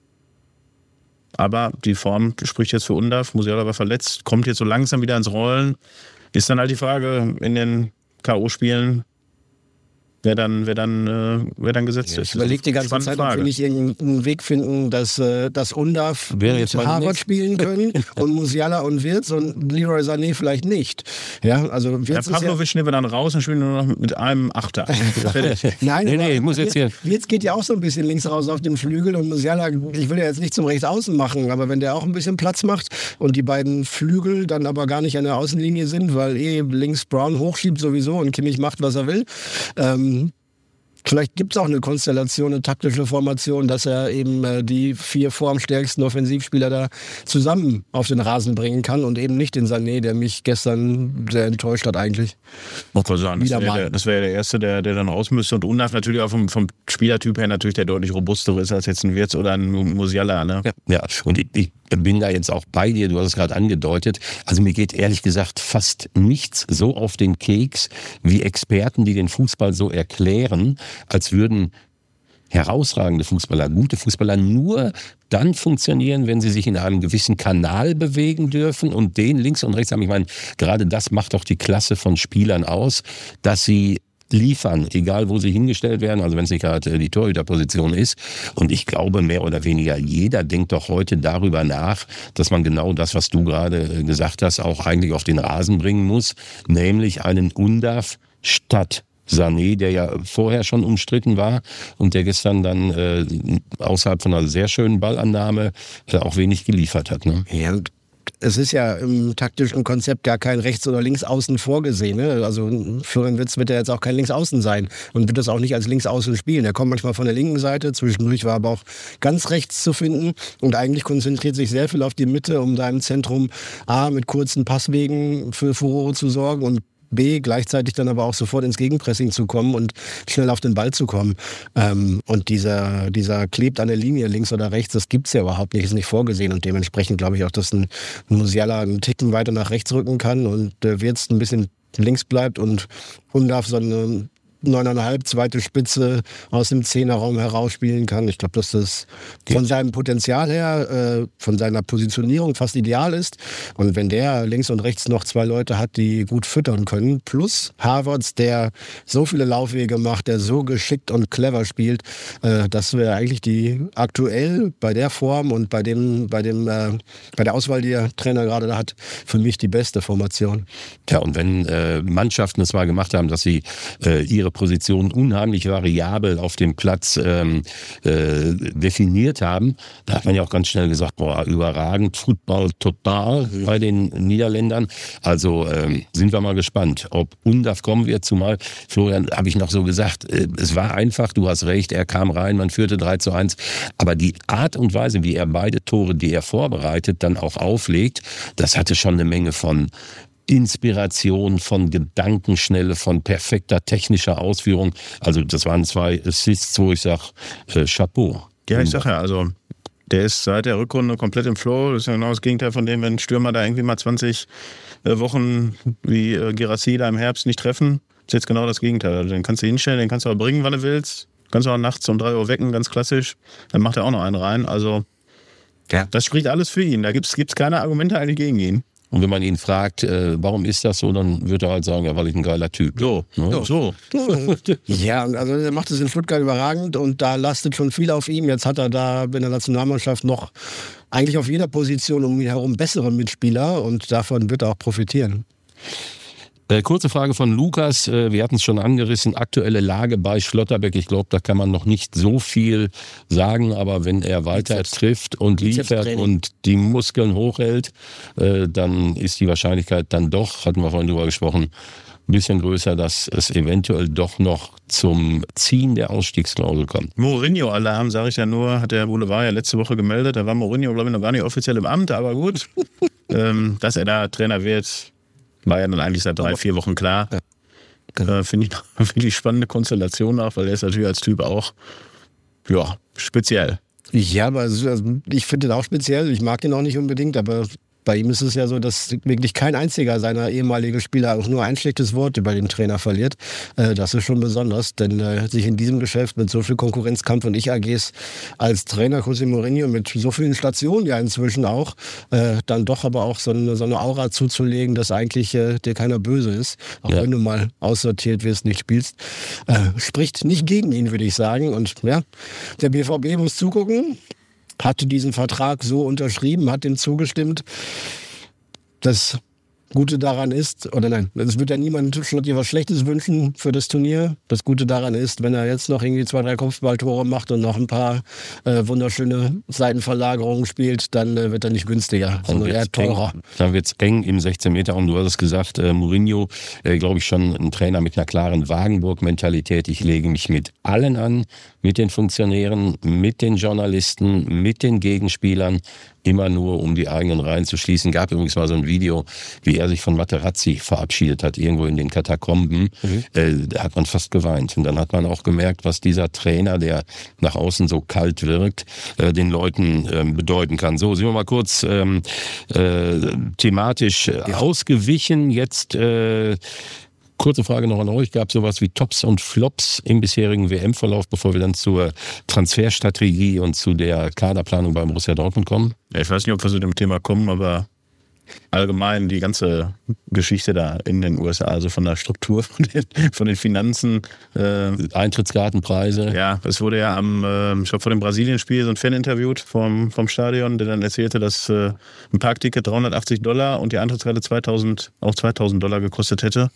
aber die Form spricht jetzt für Undav. Musiala war verletzt, kommt jetzt so langsam wieder ins Rollen. Ist dann halt die Frage in den K O-Spielen, wer dann, wer dann, äh, wer dann gesetzt Ja, ist. ich überlege die ganze Spannende Zeit, ob Frage. wir nicht irgendeinen Weg finden, dass, äh, dass Undav Wäre jetzt und meine Harvard nächste- spielen können und Musiala und Wirtz und Leroy Sané vielleicht nicht. Ja, also Ja, Wirtz ist ja, Pavlovic nehmen wir dann raus und spielen nur noch mit einem Achter. Fertig. Nein, Nee, aber nee, ich muss jetzt hier- Wirtz geht ja auch so ein bisschen links raus auf den Flügel und Musiala, ich will ja jetzt nicht zum Rechtsaußen machen, aber wenn der auch ein bisschen Platz macht und die beiden Flügel dann aber gar nicht an der Außenlinie sind, weil eh links Brown hochschiebt sowieso und Kimmich macht, was er will, ähm, vielleicht gibt es auch eine Konstellation, eine taktische Formation, dass er eben äh, die vier formstärksten Offensivspieler da zusammen auf den Rasen bringen kann und eben nicht den Sané, der mich gestern sehr enttäuscht hat eigentlich. Muss man sagen, das Wieder wäre mal. der, das wär der Erste, der, der dann raus müsste. Und Undav natürlich auch vom, vom Spielertyp her natürlich der deutlich robustere ist als jetzt ein Wirtz oder ein Musiala. Ne? Ja, ja. Und ich, ich bin da jetzt auch bei dir, du hast es gerade angedeutet. Also mir geht ehrlich gesagt fast nichts so auf den Keks wie Experten, die den Fußball so erklären, als würden herausragende Fußballer, gute Fußballer nur dann funktionieren, wenn sie sich in einem gewissen Kanal bewegen dürfen und den links und rechts haben. Ich meine, gerade das macht doch die Klasse von Spielern aus, dass sie liefern, egal wo sie hingestellt werden, also wenn es nicht gerade die Torhüterposition ist. Und ich glaube, mehr oder weniger jeder denkt doch heute darüber nach, dass man genau das, was du gerade gesagt hast, auch eigentlich auf den Rasen bringen muss, nämlich einen Undav statt Sané, der ja vorher schon umstritten war und der gestern dann äh, außerhalb von einer sehr schönen Ballannahme äh, auch wenig geliefert hat. Ne? Ja, und es ist ja im taktischen Konzept gar kein Rechts- oder Linksaußen vorgesehen. Ne? Also Florian Wirtz wird ja jetzt auch kein Linksaußen sein und wird das auch nicht als Linksaußen spielen. Er kommt manchmal von der linken Seite, zwischendurch war aber auch ganz rechts zu finden und eigentlich konzentriert sich sehr viel auf die Mitte, um da im Zentrum A mit kurzen Passwegen für Furore zu sorgen und B, gleichzeitig dann aber auch sofort ins Gegenpressing zu kommen und schnell auf den Ball zu kommen. Ähm, und dieser, dieser klebt an der Linie links oder rechts, das gibt's ja überhaupt nicht, ist nicht vorgesehen. Und dementsprechend glaube ich auch, dass ein Musiala einen Ticken weiter nach rechts rücken kann und der Wirtz ein bisschen links bleibt und Undav so eine neuneinhalb, zweite Spitze aus dem Zehnerraum herausspielen kann. Ich glaube, dass das von seinem Potenzial her, äh, von seiner Positionierung fast ideal ist. Und wenn der links und rechts noch zwei Leute hat, die gut füttern können, plus Havertz, der so viele Laufwege macht, der so geschickt und clever spielt, äh, das wäre eigentlich die aktuell bei der Form und bei dem, bei dem, äh, bei der Auswahl, die der Trainer gerade da hat, für mich die beste Formation. Ja, und wenn äh, Mannschaften es mal gemacht haben, dass sie äh, ihre Position unheimlich variabel auf dem Platz ähm, äh, definiert haben, da hat man ja auch ganz schnell gesagt, boah, überragend, Football total bei den Niederländern. Also ähm, sind wir mal gespannt, ob Undav kommen wird, zumal, Florian, habe ich noch so gesagt, äh, es war einfach, du hast recht, er kam rein, man führte drei zu eins, aber die Art und Weise, wie er beide Tore, die er vorbereitet, dann auch auflegt, das hatte schon eine Menge von Inspiration, von Gedankenschnelle, von perfekter technischer Ausführung. Also das waren zwei Assists, wo ich sage, äh, Chapeau. Ja, ich sag ja, also der ist seit der Rückrunde komplett im Flow. Das ist ja genau das Gegenteil von dem, wenn ein Stürmer da irgendwie mal zwanzig äh, Wochen wie äh, Guirassy da im Herbst nicht treffen. Das ist jetzt genau das Gegenteil. Also den kannst du hinstellen, den kannst du auch bringen, wann du willst. Kannst du auch nachts um drei Uhr wecken, ganz klassisch. Dann macht er auch noch einen rein. Also Ja. das spricht alles für ihn. Da gibt es keine Argumente eigentlich gegen ihn. Und wenn man ihn fragt, äh, warum ist das so, dann wird er halt sagen, ja, weil ich ein geiler Typ. So, Ne? so. Ja, also er macht es in Stuttgart überragend und da lastet schon viel auf ihm. Jetzt hat er da in der Nationalmannschaft noch eigentlich auf jeder Position um ihn herum bessere Mitspieler und davon wird er auch profitieren. Äh, kurze Frage von Lukas, äh, wir hatten es schon angerissen, aktuelle Lage bei Schlotterbeck. Ich glaube, da kann man noch nicht so viel sagen, aber wenn er weiter Bizeps. trifft und liefert Bizepstraining. und die Muskeln hochhält, äh, dann ist die Wahrscheinlichkeit dann doch, hatten wir vorhin drüber gesprochen, ein bisschen größer, dass es eventuell doch noch zum Ziehen der Ausstiegsklausel kommt. Mourinho-Alarm, sage ich ja nur, hat der Boulevard ja letzte Woche gemeldet. Da war Mourinho, glaube ich, noch gar nicht offiziell im Amt, aber gut. ähm, dass er da Trainer wird, war ja dann eigentlich seit drei, vier Wochen klar. Ja, genau. Äh, Finde ich, find ich spannende Konstellation auch, weil er ist natürlich als Typ auch, ja, speziell. Ja, aber es ist- also ich finde ihn auch speziell. Ich mag ihn auch nicht unbedingt, aber Bei ihm ist es ja so, dass wirklich kein einziger seiner ehemaligen Spieler auch nur ein schlechtes Wort über den Trainer verliert. Äh, das ist schon besonders, denn äh, sich in diesem Geschäft mit so viel Konkurrenzkampf und Ich-A Gs als Trainer José Mourinho mit so vielen Stationen ja inzwischen auch, äh, dann doch aber auch so eine, so eine Aura zuzulegen, dass eigentlich äh, dir keiner böse ist, auch ja. wenn du mal aussortiert wirst, nicht spielst, äh, spricht nicht gegen ihn, würde ich sagen. Und ja, der B V B muss zugucken, hatte diesen Vertrag so unterschrieben, hat dem zugestimmt. Das Gute daran ist, oder nein, es wird ja niemand dir was Schlechtes wünschen für das Turnier. Das Gute daran ist, wenn er jetzt noch irgendwie zwei, drei Kopfballtore macht und noch ein paar äh, wunderschöne Seitenverlagerungen spielt, dann äh, wird er nicht günstiger, sondern eher teurer. Eng, dann wird es eng im sechzehn Meter und du hast es gesagt, äh, Mourinho, äh, glaube ich schon ein Trainer mit einer klaren Wagenburg-Mentalität. Ich lege mich mit allen an, mit den Funktionären, mit den Journalisten, mit den Gegenspielern, immer nur um die eigenen Reihen zu schließen. Gab übrigens mal so ein Video, wie er sich von Materazzi verabschiedet hat, irgendwo in den Katakomben. Mhm. Äh, da hat man fast geweint. Und dann hat man auch gemerkt, was dieser Trainer, der nach außen so kalt wirkt, äh, den Leuten äh, bedeuten kann. So, sind wir mal kurz ähm, äh, thematisch ja. ausgewichen. Jetzt äh, kurze Frage noch an euch. Gab es sowas wie Tops und Flops im bisherigen W M-Verlauf, bevor wir dann zur Transferstrategie und zu der Kaderplanung beim Borussia Dortmund kommen? Ja, ich weiß nicht, ob wir zu dem Thema kommen, aber allgemein die ganze Geschichte da in den U S A, also von der Struktur, von den, von den Finanzen. Äh, Eintrittskartenpreise. Ja, es wurde ja am, äh, ich glaube vor dem Brasilien-Spiel so ein Fan interviewt vom, vom Stadion, der dann erzählte, dass äh, ein Parkticket dreihundertachtzig Dollar und die Eintrittskarte zweitausend, auch zweitausend Dollar gekostet hätte.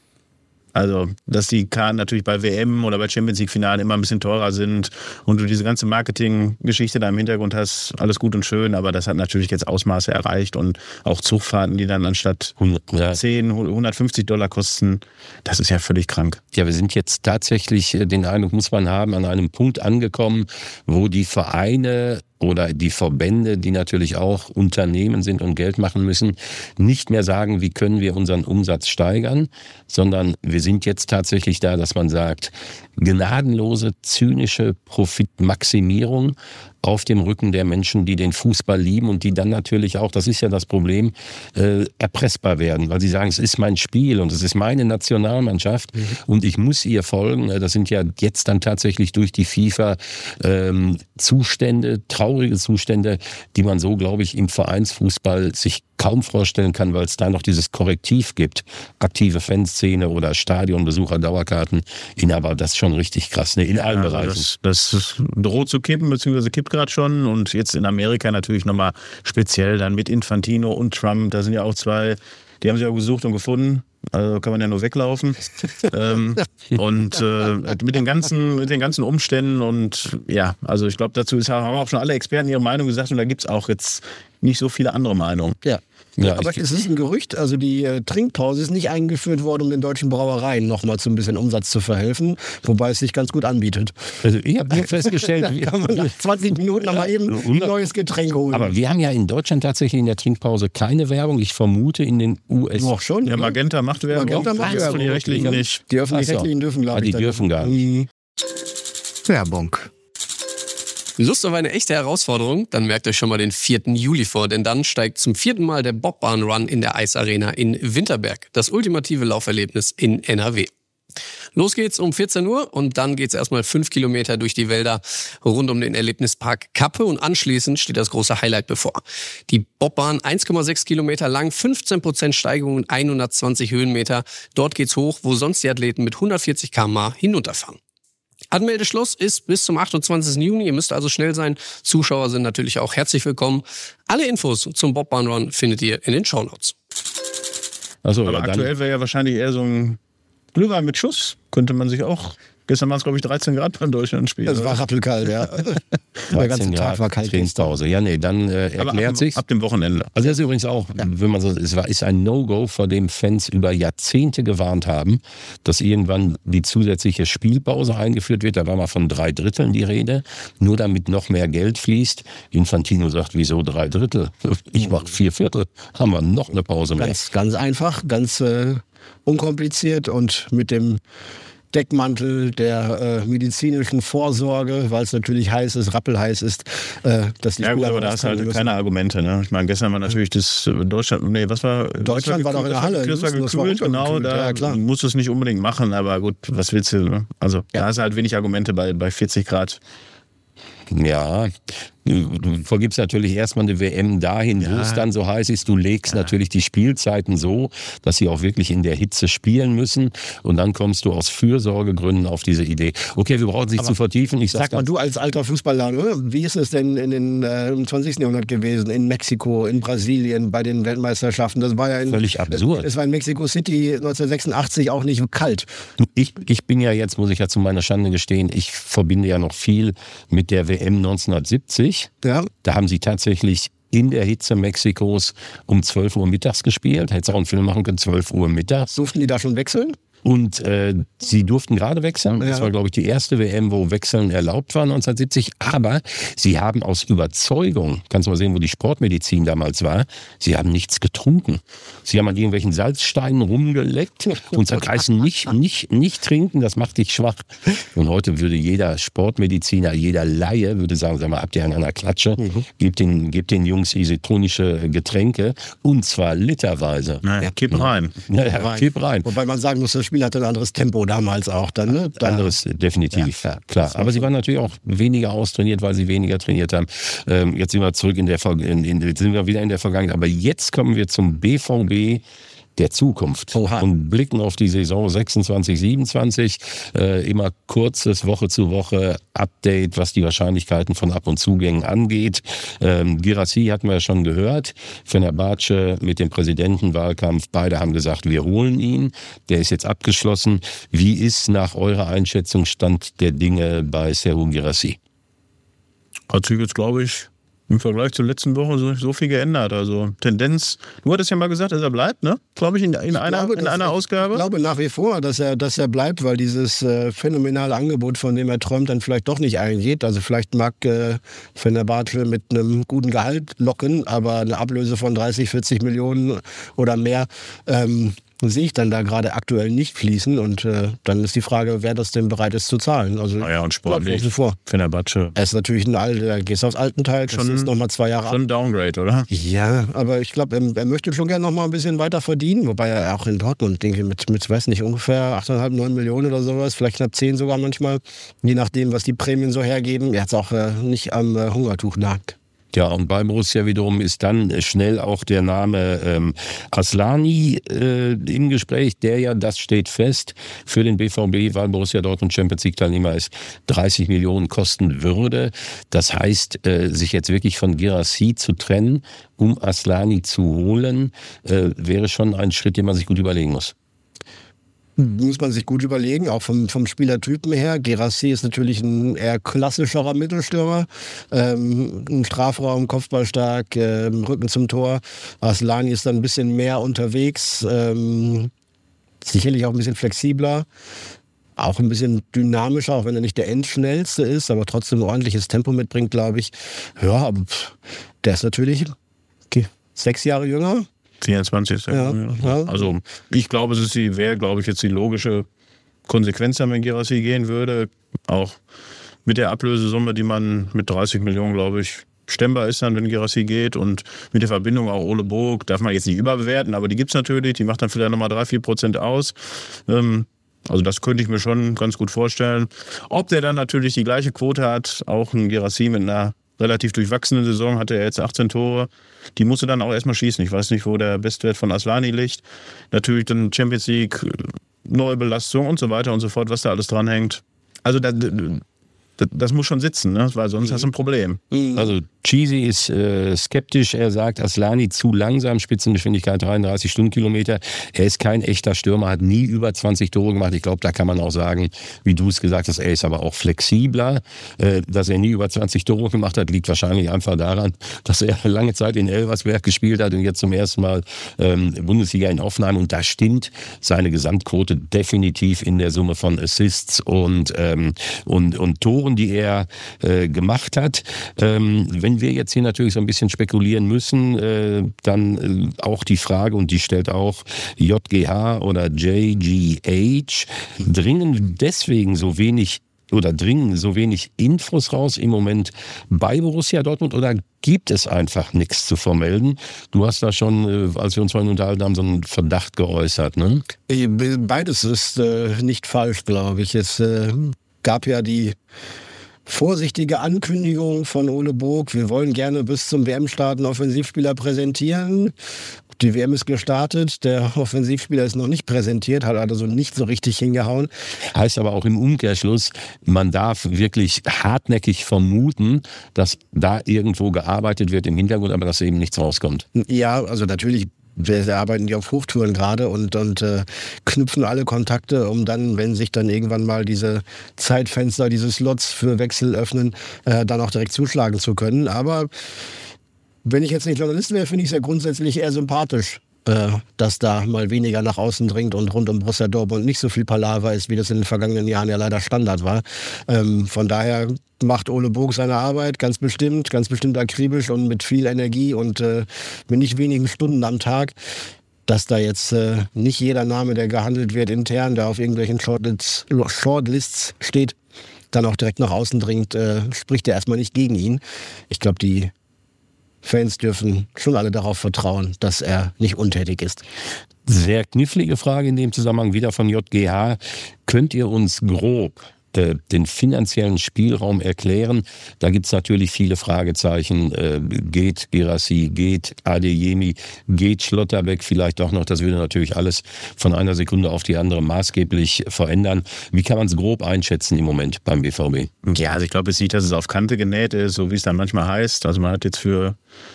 Also, dass die Karten natürlich bei W M oder bei Champions League-Finalen immer ein bisschen teurer sind und du diese ganze Marketing-Geschichte da im Hintergrund hast, alles gut und schön, aber das hat natürlich jetzt Ausmaße erreicht und auch Zugfahrten, die dann anstatt zehn, hundertfünfzig Dollar kosten, das ist ja völlig krank. Ja, wir sind jetzt tatsächlich, den Eindruck muss man haben, an einem Punkt angekommen, wo die Vereine oder die Verbände, die natürlich auch Unternehmen sind und Geld machen müssen, nicht mehr sagen, wie können wir unseren Umsatz steigern, sondern wir sind jetzt tatsächlich da, dass man sagt, gnadenlose, zynische Profitmaximierung auf dem Rücken der Menschen, die den Fußball lieben und die dann natürlich auch, das ist ja das Problem, äh, erpressbar werden, weil sie sagen, es ist mein Spiel und es ist meine Nationalmannschaft mhm. und ich muss ihr folgen. Das sind ja jetzt dann tatsächlich durch die FIFA ähm, Zustände, traurige Zustände, die man so, glaube ich, im Vereinsfußball sich kaum vorstellen kann, weil es da noch dieses Korrektiv gibt. Aktive Fanszene oder Stadionbesucher, Dauerkarten, aber das ist schon richtig krass, ne? In allen ja, Bereichen. Das, das droht zu kippen, beziehungsweise kippt gerade schon und jetzt in Amerika natürlich nochmal speziell dann mit Infantino und Trump, da sind ja auch zwei, die haben sich auch gesucht und gefunden. Also kann man ja nur weglaufen. ähm, und äh, mit den ganzen, mit den ganzen Umständen und ja, also ich glaube, dazu ist, haben auch schon alle Experten ihre Meinung gesagt und da gibt es auch jetzt nicht so viele andere Meinungen. Ja. Ja, aber es ist ein Gerücht, also die äh, Trinkpause ist nicht eingeführt worden, um den deutschen Brauereien nochmal zu ein bisschen Umsatz zu verhelfen, wobei es sich ganz gut anbietet. Also ich habe festgestellt, da kann man nach zwanzig Minuten nochmal eben ein neues Getränk holen. Aber wir haben ja in Deutschland tatsächlich in der Trinkpause keine Werbung. Ich vermute in den U S A. Doch schon. Ja, Magenta macht Werbung. Magenta macht Werbung. Die rechtlichen nicht. Die öffentlich-rechtlichen dürfen, glaube ich. Die dürfen gar nicht. Werbung. Lust auf eine echte Herausforderung? Dann merkt euch schon mal den vierten Juli vor, denn dann steigt zum vierten Mal der Bobbahn-Run in der Eisarena in Winterberg. Das ultimative Lauferlebnis in N R W. Los geht's um vierzehn Uhr und dann geht's erstmal fünf Kilometer durch die Wälder rund um den Erlebnispark Kappe und anschließend steht das große Highlight bevor. Die Bobbahn, eins Komma sechs Kilometer lang, fünfzehn Prozent Steigung und hundertzwanzig Höhenmeter. Dort geht's hoch, wo sonst die Athleten mit hundertvierzig Kilometer pro Stunde hinunterfahren. Anmeldeschluss ist bis zum achtundzwanzigsten Juni. Ihr müsst also schnell sein. Zuschauer sind natürlich auch herzlich willkommen. Alle Infos zum Bobbahn Run findet ihr in den Shownotes. Also, aber aktuell wäre ja wahrscheinlich eher so ein Glühwein mit Schuss. Könnte man sich auch. Gestern waren es, glaube ich, dreizehn Grad beim Deutschlandspiel. Das war rappelkalt, ja. Der ganze Tag war kalt. Trainingspause. Ja, nee, dann äh, erklärt sich. Ab dem Wochenende. Also das ist übrigens auch, ja. wenn man so, es war, ist ein No-Go, vor dem Fans über Jahrzehnte gewarnt haben, dass irgendwann die zusätzliche Spielpause eingeführt wird. Da war mal von drei Dritteln die Rede, nur damit noch mehr Geld fließt. Infantino sagt, wieso drei Drittel? Ich mache vier Viertel. Haben wir noch eine Pause mehr. Ganz, ganz einfach, ganz äh, unkompliziert und mit dem Deckmantel der äh, medizinischen Vorsorge, weil es natürlich heiß ist, rappelheiß ist, äh, dass die ja, Spieler gut, aber da hast du halt müssen. keine Argumente. Ne? Ich meine, gestern war natürlich das Deutschland, nee, was war? Deutschland war, war doch in der Halle. Das war gekühlt, genau, gekühlt. Da ja, musst du es nicht unbedingt machen, aber gut, was willst du? Ne? Also, ja. da hast du halt wenig Argumente bei, bei vierzig Grad. Ja, du vergibst natürlich erstmal eine W M dahin, ja. wo es dann so heiß ist. Du legst ja. natürlich die Spielzeiten so, dass sie auch wirklich in der Hitze spielen müssen. Und dann kommst du aus Fürsorgegründen auf diese Idee. Okay, wir brauchen sich zu vertiefen. Ich sag mal, du als alter Fußballer, wie ist es denn in den, äh, im zwanzigsten Jahrhundert gewesen? In Mexiko, in Brasilien, bei den Weltmeisterschaften? Das war ja in, völlig absurd. Es war in Mexico City neunzehnhundertsechsundachtzig auch nicht kalt. Ich, ich bin ja jetzt, muss ich ja zu meiner Schande gestehen, ich verbinde ja noch viel mit der W M neunzehnhundertsiebzig. Ja. Da haben sie tatsächlich in der Hitze Mexikos um zwölf Uhr mittags gespielt. Hätte es auch einen Film machen können, zwölf Uhr mittags. Durften die da schon wechseln? Und äh, sie durften gerade wechseln. Ja. Das war, glaube ich, die erste W M, wo Wechseln erlaubt war, neunzehnhundertsiebzig. Aber sie haben aus Überzeugung, kannst du mal sehen, wo die Sportmedizin damals war, sie haben nichts getrunken. Sie haben an irgendwelchen Salzsteinen rumgeleckt und zerreißen nicht, nicht, nicht trinken, das macht dich schwach. Und heute würde jeder Sportmediziner, jeder Laie, würde sagen, sag mal, habt ihr an einer Klatsche, mhm. gebt, den, gebt den Jungs isotonische Getränke und zwar literweise. Naja, kipp rein. Ja, ja, kipp rein. Wobei man sagen muss, das Spiel hatte ein anderes Tempo damals auch dann, ne? Da. Anderes, definitiv, ja, klar. Aber sie waren natürlich auch weniger austrainiert, weil sie weniger trainiert haben. Ähm, jetzt sind wir zurück in der, in, in, jetzt sind wir wieder in der Vergangenheit. Aber jetzt kommen wir zum B V B der Zukunft Oha. und blicken auf die Saison sechsundzwanzig, siebenundzwanzig. Äh, immer kurzes Woche zu Woche Update, was die Wahrscheinlichkeiten von Ab- und Zugängen angeht. Ähm, Guirassy hatten wir ja schon gehört. Fenerbahce mit dem Präsidentenwahlkampf. Beide haben gesagt, wir holen ihn. Der ist jetzt abgeschlossen. Wie ist nach eurer Einschätzung Stand der Dinge bei Serhou Guirassy? Hat sich jetzt, glaube ich, im Vergleich zur letzten Woche so, so viel geändert. Also Tendenz, du hattest ja mal gesagt, dass er bleibt, ne? Glaube ich, in, in ich einer, glaube, in einer Ausgabe. Ich glaube nach wie vor, dass er, dass er bleibt, weil dieses äh, phänomenale Angebot, von dem er träumt, dann vielleicht doch nicht eingeht. Also vielleicht mag äh, Fenerbahce mit einem guten Gehalt locken, aber eine Ablöse von dreißig, vierzig Millionen oder mehr ähm, sehe ich dann da gerade aktuell nicht fließen. Und äh, dann ist die Frage, wer das denn bereit ist zu zahlen. Also, naja, und sportlich. Vor. Fenerbahce. Er ist natürlich ein Alter, da gehst du aufs alten Teil, das schon, ist noch mal zwei Jahre Schon ein Downgrade, oder? Ja, aber ich glaube, er, er möchte schon gerne noch mal ein bisschen weiter verdienen. Wobei er auch in Dortmund, denke ich, mit, mit weiß nicht, ungefähr acht Komma fünf, neun Millionen oder sowas, vielleicht knapp zehn sogar manchmal, je nachdem, was die Prämien so hergeben. Er hat es auch äh, nicht am äh, Hungertuch nagt. Ja, und bei Borussia wiederum ist dann schnell auch der Name ähm, Aslani äh, im Gespräch, der ja, das steht fest, für den B V B, weil Borussia Dortmund Champions League Teilnehmer ist, dreißig Millionen kosten würde. Das heißt, äh, sich jetzt wirklich von Guirassy zu trennen, um Aslani zu holen, äh, wäre schon ein Schritt, den man sich gut überlegen muss. Muss man sich gut überlegen, auch vom, vom Spielertypen her. Guirassy ist natürlich ein eher klassischerer Mittelstürmer. Ähm, ein Strafraum, Kopfballstark, äh, Rücken zum Tor. Aslani ist dann ein bisschen mehr unterwegs. Ähm, sicherlich auch ein bisschen flexibler. Auch ein bisschen dynamischer, auch wenn er nicht der Endschnellste ist, aber trotzdem ein ordentliches Tempo mitbringt, glaube ich. Ja, aber pff, der ist natürlich okay, sechs Jahre jünger. vierundzwanzig. Ja, ja. Also ich glaube, es ist die, wäre, glaube ich, jetzt die logische Konsequenz, wenn Guirassy gehen würde. Auch mit der Ablösesumme, die man mit dreißig Millionen, glaube ich, stemmbar ist dann, wenn Guirassy geht. Und mit der Verbindung auch Ole Burg, darf man jetzt nicht überbewerten, aber die gibt es natürlich. Die macht dann vielleicht nochmal drei, vier Prozent aus. Ähm, also das könnte ich mir schon ganz gut vorstellen. Ob der dann natürlich die gleiche Quote hat, auch ein Guirassy mit einer relativ durchwachsene Saison, hatte er jetzt achtzehn Tore. Die musste dann auch erstmal schießen. Ich weiß nicht, wo der Bestwert von Aslani liegt. Natürlich dann Champions League, neue Belastung und so weiter und so fort, was da alles dranhängt. Also da, das, das muss schon sitzen, ne? Weil sonst mhm. hast du ein Problem. Also Cheesy ist äh, skeptisch. Er sagt, Aslani zu langsam, Spitzengeschwindigkeit dreiunddreißig Stundenkilometer. Er ist kein echter Stürmer, hat nie über zwanzig Tore gemacht. Ich glaube, da kann man auch sagen, wie du es gesagt hast, er ist aber auch flexibler. Äh, dass er nie über zwanzig Tore gemacht hat, liegt wahrscheinlich einfach daran, dass er lange Zeit in Elversberg gespielt hat und jetzt zum ersten Mal ähm, Bundesliga in Hoffenheim. Und da stimmt seine Gesamtquote definitiv in der Summe von Assists und, ähm, und, und Toren. Spuren, die er äh, gemacht hat. Ähm, wenn wir jetzt hier natürlich so ein bisschen spekulieren müssen, äh, dann äh, auch die Frage, und die stellt auch J G H oder J G H, dringen deswegen so wenig oder dringen so wenig Infos raus im Moment bei Borussia Dortmund, oder gibt es einfach nichts zu vermelden? Du hast da schon, als wir uns vorhin unterhalten haben, so einen Verdacht geäußert, ne? Beides ist äh, nicht falsch, glaube ich. Es äh, gab ja die vorsichtige Ankündigung von Ole Burg, wir wollen gerne bis zum W M-Start einen Offensivspieler präsentieren. Die W M ist gestartet, der Offensivspieler ist noch nicht präsentiert, hat also nicht so richtig hingehauen. Heißt aber auch im Umkehrschluss, man darf wirklich hartnäckig vermuten, dass da irgendwo gearbeitet wird im Hintergrund, aber dass eben nichts rauskommt. Ja, also natürlich. Wir arbeiten die auf Hochtouren gerade und, und äh, knüpfen alle Kontakte, um dann, wenn sich dann irgendwann mal diese Zeitfenster, diese Slots für Wechsel öffnen, äh, dann auch direkt zuschlagen zu können. Aber wenn ich jetzt nicht Journalist wäre, finde ich es ja grundsätzlich eher sympathisch, äh, dass da mal weniger nach außen dringt und rund um Borussia Dortmund nicht so viel Palaver ist, wie das in den vergangenen Jahren ja leider Standard war. Ähm, von daher macht Ole Burg seine Arbeit ganz bestimmt, ganz bestimmt akribisch und mit viel Energie und äh, mit nicht wenigen Stunden am Tag. Dass da jetzt äh, nicht jeder Name, der gehandelt wird intern, der auf irgendwelchen Shortlists, Shortlists steht, dann auch direkt nach außen dringt, äh, spricht er erstmal nicht gegen ihn. Ich glaube, die Fans dürfen schon alle darauf vertrauen, dass er nicht untätig ist. Sehr knifflige Frage in dem Zusammenhang wieder von J G H. Könnt ihr uns grob äh, den finanziellen Spielraum erklären? Da gibt's natürlich viele Fragezeichen. Äh, geht Guirassy, geht Adeyemi, geht Schlotterbeck vielleicht auch noch? Das würde natürlich alles von einer Sekunde auf die andere maßgeblich verändern. Wie kann man es grob einschätzen im Moment beim B V B? Ja, also ich glaube, es sieht, dass es auf Kante genäht ist, so wie es dann manchmal heißt. Also man hat jetzt für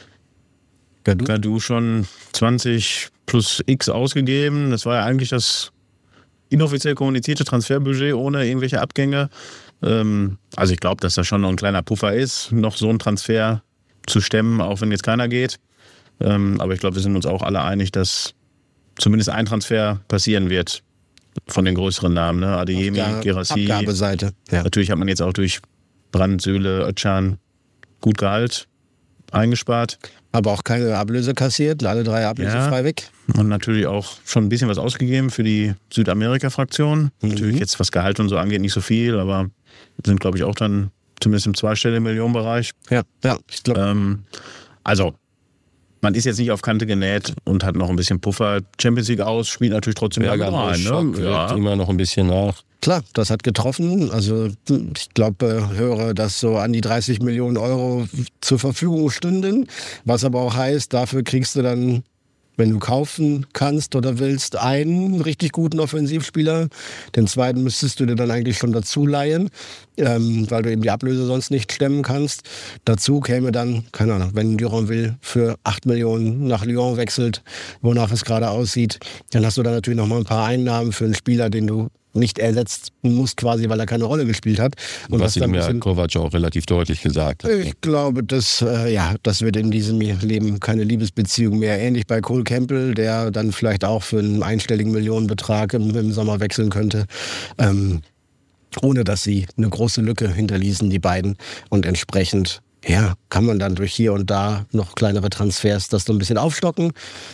Gadou, Gadou schon zwanzig plus X ausgegeben. Das war ja eigentlich das inoffiziell kommunizierte Transferbudget ohne irgendwelche Abgänge. Ähm, also ich glaube, dass da schon noch ein kleiner Puffer ist, noch so einen Transfer zu stemmen, auch wenn jetzt keiner geht. Ähm, aber ich glaube, wir sind uns auch alle einig, dass zumindest ein Transfer passieren wird von den größeren Namen. Ne? Adeyemi, Guirassy. Abgabeseite. Ja. Natürlich hat man jetzt auch durch Brandt, Süle, Özcan gut Gehalt eingespart. Aber auch keine Ablöse kassiert, alle drei ablösefrei Ja. weg. Und natürlich auch schon ein bisschen was ausgegeben für die Südamerika-Fraktion. Mhm. Natürlich jetzt, was Gehalt und so angeht, nicht so viel, aber sind, glaube ich, auch dann zumindest im zweistelligen Millionenbereich. Ja, ja, ich glaube. Ähm, also, man ist jetzt nicht auf Kante genäht und hat noch ein bisschen Puffer. Champions League aus, spielt natürlich trotzdem Berger rein. Ne? Ja. Immer noch ein bisschen nach. Klar, das hat getroffen. Also ich glaube, höre, dass so an die dreißig Millionen Euro zur Verfügung stünden. Was aber auch heißt, dafür kriegst du dann, wenn du kaufen kannst oder willst, einen richtig guten Offensivspieler. Den zweiten müsstest du dir dann eigentlich schon dazu leihen, ähm, weil du eben die Ablöse sonst nicht stemmen kannst. Dazu käme dann, keine Ahnung, wenn Duranville für acht Millionen nach Lyon wechselt, wonach es gerade aussieht, dann hast du dann natürlich noch mal ein paar Einnahmen für einen Spieler, den du nicht ersetzt musst, quasi, weil er keine Rolle gespielt hat. Und was ihm ja Kovac auch relativ deutlich gesagt hat. Ich glaube, das, äh, ja, das wird in diesem Leben keine Liebesbeziehung mehr. Ähnlich bei Cole Campbell, der dann vielleicht auch für einen einstelligen Millionenbetrag im, im Sommer wechseln könnte. Ähm, ohne dass sie eine große Lücke hinterließen, die beiden. Und entsprechend, ja, kann man dann durch hier und da noch kleinere Transfers das so ein bisschen aufstocken.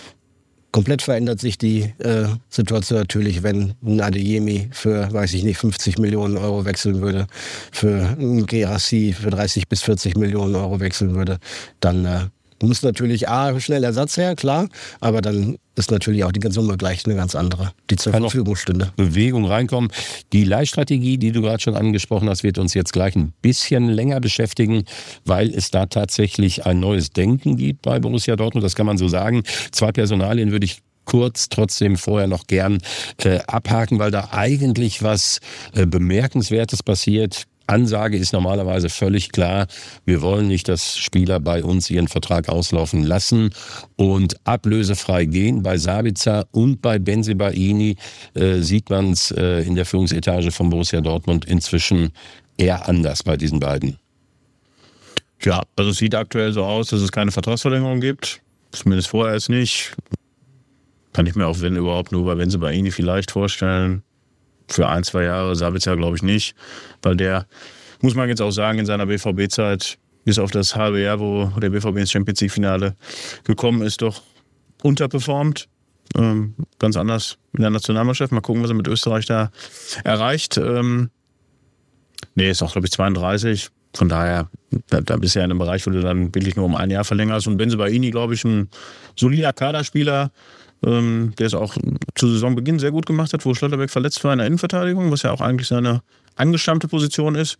Komplett verändert sich die äh, Situation natürlich, wenn ein Adeyemi für, weiß ich nicht, fünfzig Millionen Euro wechseln würde, für ein Guirassy für dreißig bis vierzig Millionen Euro wechseln würde. Dann äh, muss natürlich A, schnell Ersatz her, klar, aber dann ist natürlich auch die Summe gleich eine ganz andere, die zur Kann Verfügung stünde. Bewegung reinkommen. Die Leihstrategie, die du gerade schon angesprochen hast, wird uns jetzt gleich ein bisschen länger beschäftigen, weil es da tatsächlich ein neues Denken gibt bei Borussia Dortmund, das kann man so sagen. Zwei Personalien würde ich kurz trotzdem vorher noch gern äh, abhaken, weil da eigentlich was äh, Bemerkenswertes passiert. Ansage ist normalerweise völlig klar, wir wollen nicht, dass Spieler bei uns ihren Vertrag auslaufen lassen und ablösefrei gehen. Bei Sabitzer und bei Bensebaini äh, sieht man es äh, in der Führungsetage von Borussia Dortmund inzwischen eher anders bei diesen beiden. Ja, also es sieht aktuell so aus, dass es keine Vertragsverlängerung gibt. Zumindest vorher ist nicht. Kann ich mir auch, wenn überhaupt, nur bei Bensebaini vielleicht vorstellen. Für ein, zwei Jahre, Sabitzer glaube ich nicht, weil der muss man jetzt auch sagen, in seiner B V B-Zeit, bis auf das halbe Jahr, wo der B V B ins Champions League-Finale gekommen ist, doch unterperformt. Ähm, ganz anders in der Nationalmannschaft. Mal gucken, was er mit Österreich da erreicht. Ähm, nee, ist auch, glaube ich, zweiunddreißig. Von daher, da, da bist du ja in einem Bereich, wo du dann wirklich nur um ein Jahr verlängerst. Und Bensebaini, glaube ich, ein solider Kaderspieler, ähm, der es auch zu Saisonbeginn sehr gut gemacht hat, wo Schlotterbeck verletzt war in der Innenverteidigung, was ja auch eigentlich seine angestammte Position ist.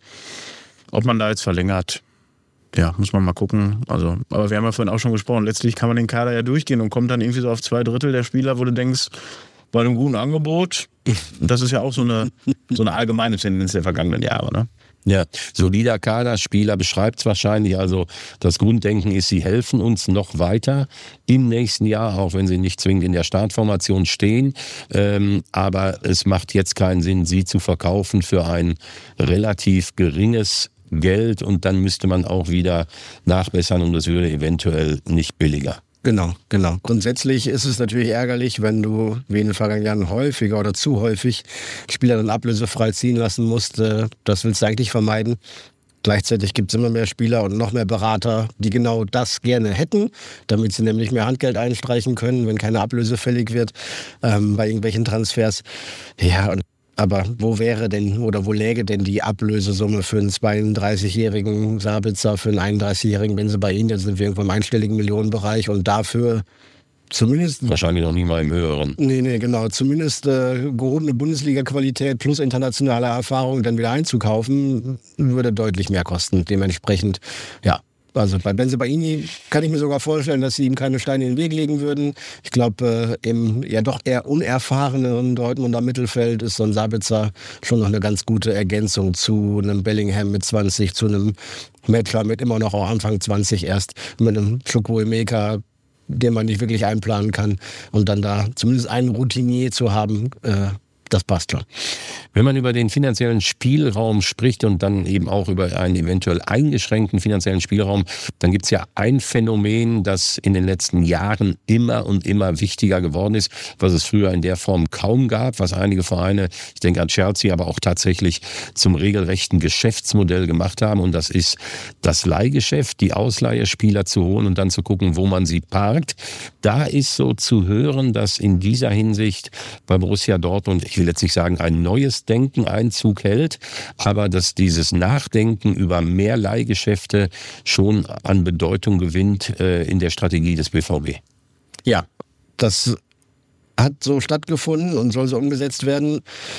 Ob man da jetzt verlängert, ja, muss man mal gucken. Also, aber wir haben ja vorhin auch schon gesprochen, letztlich kann man den Kader ja durchgehen und kommt dann irgendwie so auf zwei Drittel der Spieler, wo du denkst, bei einem guten Angebot, das ist ja auch so eine, so eine allgemeine Tendenz der vergangenen Jahre, ne? Ja, solider Kader, Spieler beschreibt es wahrscheinlich. Also das Grunddenken ist, sie helfen uns noch weiter im nächsten Jahr, auch wenn sie nicht zwingend in der Startformation stehen. Ähm, aber es macht jetzt keinen Sinn, sie zu verkaufen für ein relativ geringes Geld und dann müsste man auch wieder nachbessern und es würde eventuell nicht billiger. Genau, genau. Grundsätzlich ist es natürlich ärgerlich, wenn du wie in den vergangenen Jahren häufiger oder zu häufig Spieler dann ablösefrei ziehen lassen musst. Das willst du eigentlich vermeiden. Gleichzeitig gibt es immer mehr Spieler und noch mehr Berater, die genau das gerne hätten, damit sie nämlich mehr Handgeld einstreichen können, wenn keine Ablöse fällig wird ähm, bei irgendwelchen Transfers. Ja, und aber wo wäre denn oder wo läge denn die Ablösesumme für einen zweiunddreißigjährigen Sabitzer, für einen einunddreißigjährigen Bensebaini? Da sind wir irgendwo im einstelligen Millionenbereich und dafür zumindest... Wahrscheinlich noch nicht mal im höheren. Nee, nee, genau. Zumindest äh, gehobene Bundesliga-Qualität plus internationale Erfahrung dann wieder einzukaufen, würde deutlich mehr kosten. Dementsprechend, ja. Also bei Bensebaini kann ich mir sogar vorstellen, dass sie ihm keine Steine in den Weg legen würden. Ich glaube, äh, im ja doch eher unerfahreneren Dortmunder Mittelfeld ist so ein Sabitzer schon noch eine ganz gute Ergänzung zu einem Bellingham mit zwanzig, zu einem Mettler mit immer noch auch Anfang zwanzig erst, mit einem Chukwuemeka, den man nicht wirklich einplanen kann. Und dann da zumindest einen Routinier zu haben, äh, das passt schon. Wenn man über den finanziellen Spielraum spricht und dann eben auch über einen eventuell eingeschränkten finanziellen Spielraum, dann gibt es ja ein Phänomen, das in den letzten Jahren immer und immer wichtiger geworden ist, was es früher in der Form kaum gab, was einige Vereine, ich denke an Chelsea, aber auch tatsächlich zum regelrechten Geschäftsmodell gemacht haben. Und das ist das Leihgeschäft, die Ausleihe Spieler zu holen und dann zu gucken, wo man sie parkt. Da ist so zu hören, dass in dieser Hinsicht bei Borussia Dortmund, ich will jetzt nicht sagen, ein neues Denken Einzug hält, aber dass dieses Nachdenken über mehr Leihgeschäfte schon an Bedeutung gewinnt äh, in der Strategie des B V B. Ja, das hat so stattgefunden und soll so umgesetzt werden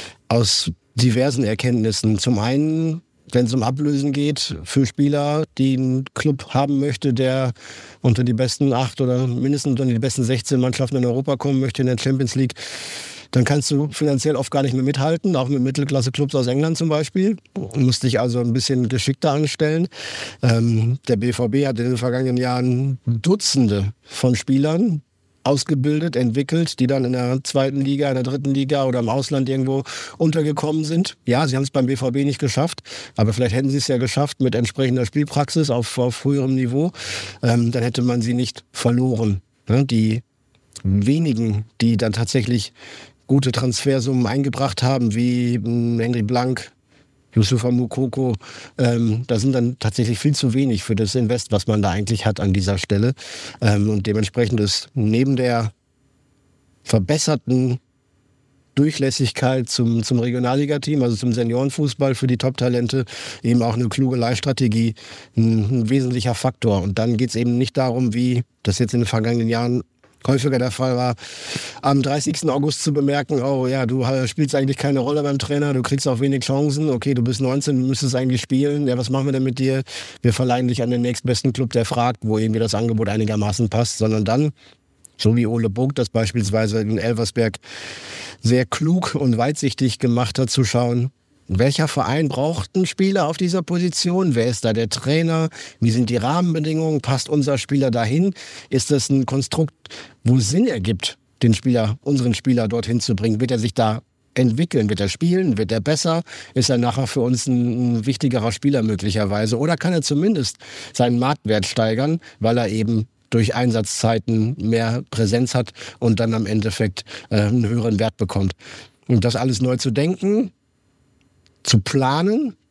aus diversen Erkenntnissen. Zum einen, wenn es um Ablösen geht für Spieler, die einen Club haben möchte, der unter die besten acht oder mindestens unter die besten sechzehn Mannschaften in Europa kommen möchte in der Champions League, dann kannst du finanziell oft gar nicht mehr mithalten, auch mit Mittelklasse-Clubs aus England zum Beispiel. Du musst dich also ein bisschen geschickter anstellen. Ähm, der B V B hat in den vergangenen Jahren Dutzende von Spielern ausgebildet, entwickelt, die dann in der zweiten Liga, in der dritten Liga oder im Ausland irgendwo untergekommen sind. Ja, sie haben es beim B V B nicht geschafft, aber vielleicht hätten sie es ja geschafft mit entsprechender Spielpraxis auf, auf höherem Niveau. Ähm, dann hätte man sie nicht verloren. Ja, die wenigen, die dann tatsächlich gute Transfersummen eingebracht haben, wie Henry Blank, Youssoufa Moukoko, ähm, da sind dann tatsächlich viel zu wenig für das Invest, was man da eigentlich hat an dieser Stelle. Ähm, und dementsprechend ist neben der verbesserten Durchlässigkeit zum, zum Regionalliga-Team, also zum Seniorenfußball für die Top-Talente, eben auch eine kluge Leihstrategie ein, ein wesentlicher Faktor. Und dann geht es eben nicht darum, wie das jetzt in den vergangenen Jahren häufiger der Fall war, am dreißigsten August zu bemerken, oh ja, du spielst eigentlich keine Rolle beim Trainer, du kriegst auch wenig Chancen, okay, du bist neunzehn, du müsstest eigentlich spielen, ja, was machen wir denn mit dir? Wir verleihen dich an den nächstbesten Club, der fragt, wo irgendwie das Angebot einigermaßen passt, sondern dann, so wie Ole Burg das beispielsweise in Elversberg sehr klug und weitsichtig gemacht hat, zu schauen, welcher Verein braucht einen Spieler auf dieser Position? Wer ist da der Trainer? Wie sind die Rahmenbedingungen? Passt unser Spieler dahin? Ist das ein Konstrukt, wo es Sinn ergibt, den Spieler, unseren Spieler dorthin zu bringen? Wird er sich da entwickeln? Wird er spielen? Wird er besser? Ist er nachher für uns ein, ein wichtigerer Spieler möglicherweise? Oder kann er zumindest seinen Marktwert steigern, weil er eben durch Einsatzzeiten mehr Präsenz hat und dann am Endeffekt äh, einen höheren Wert bekommt? Und das alles neu zu denken, zu planen,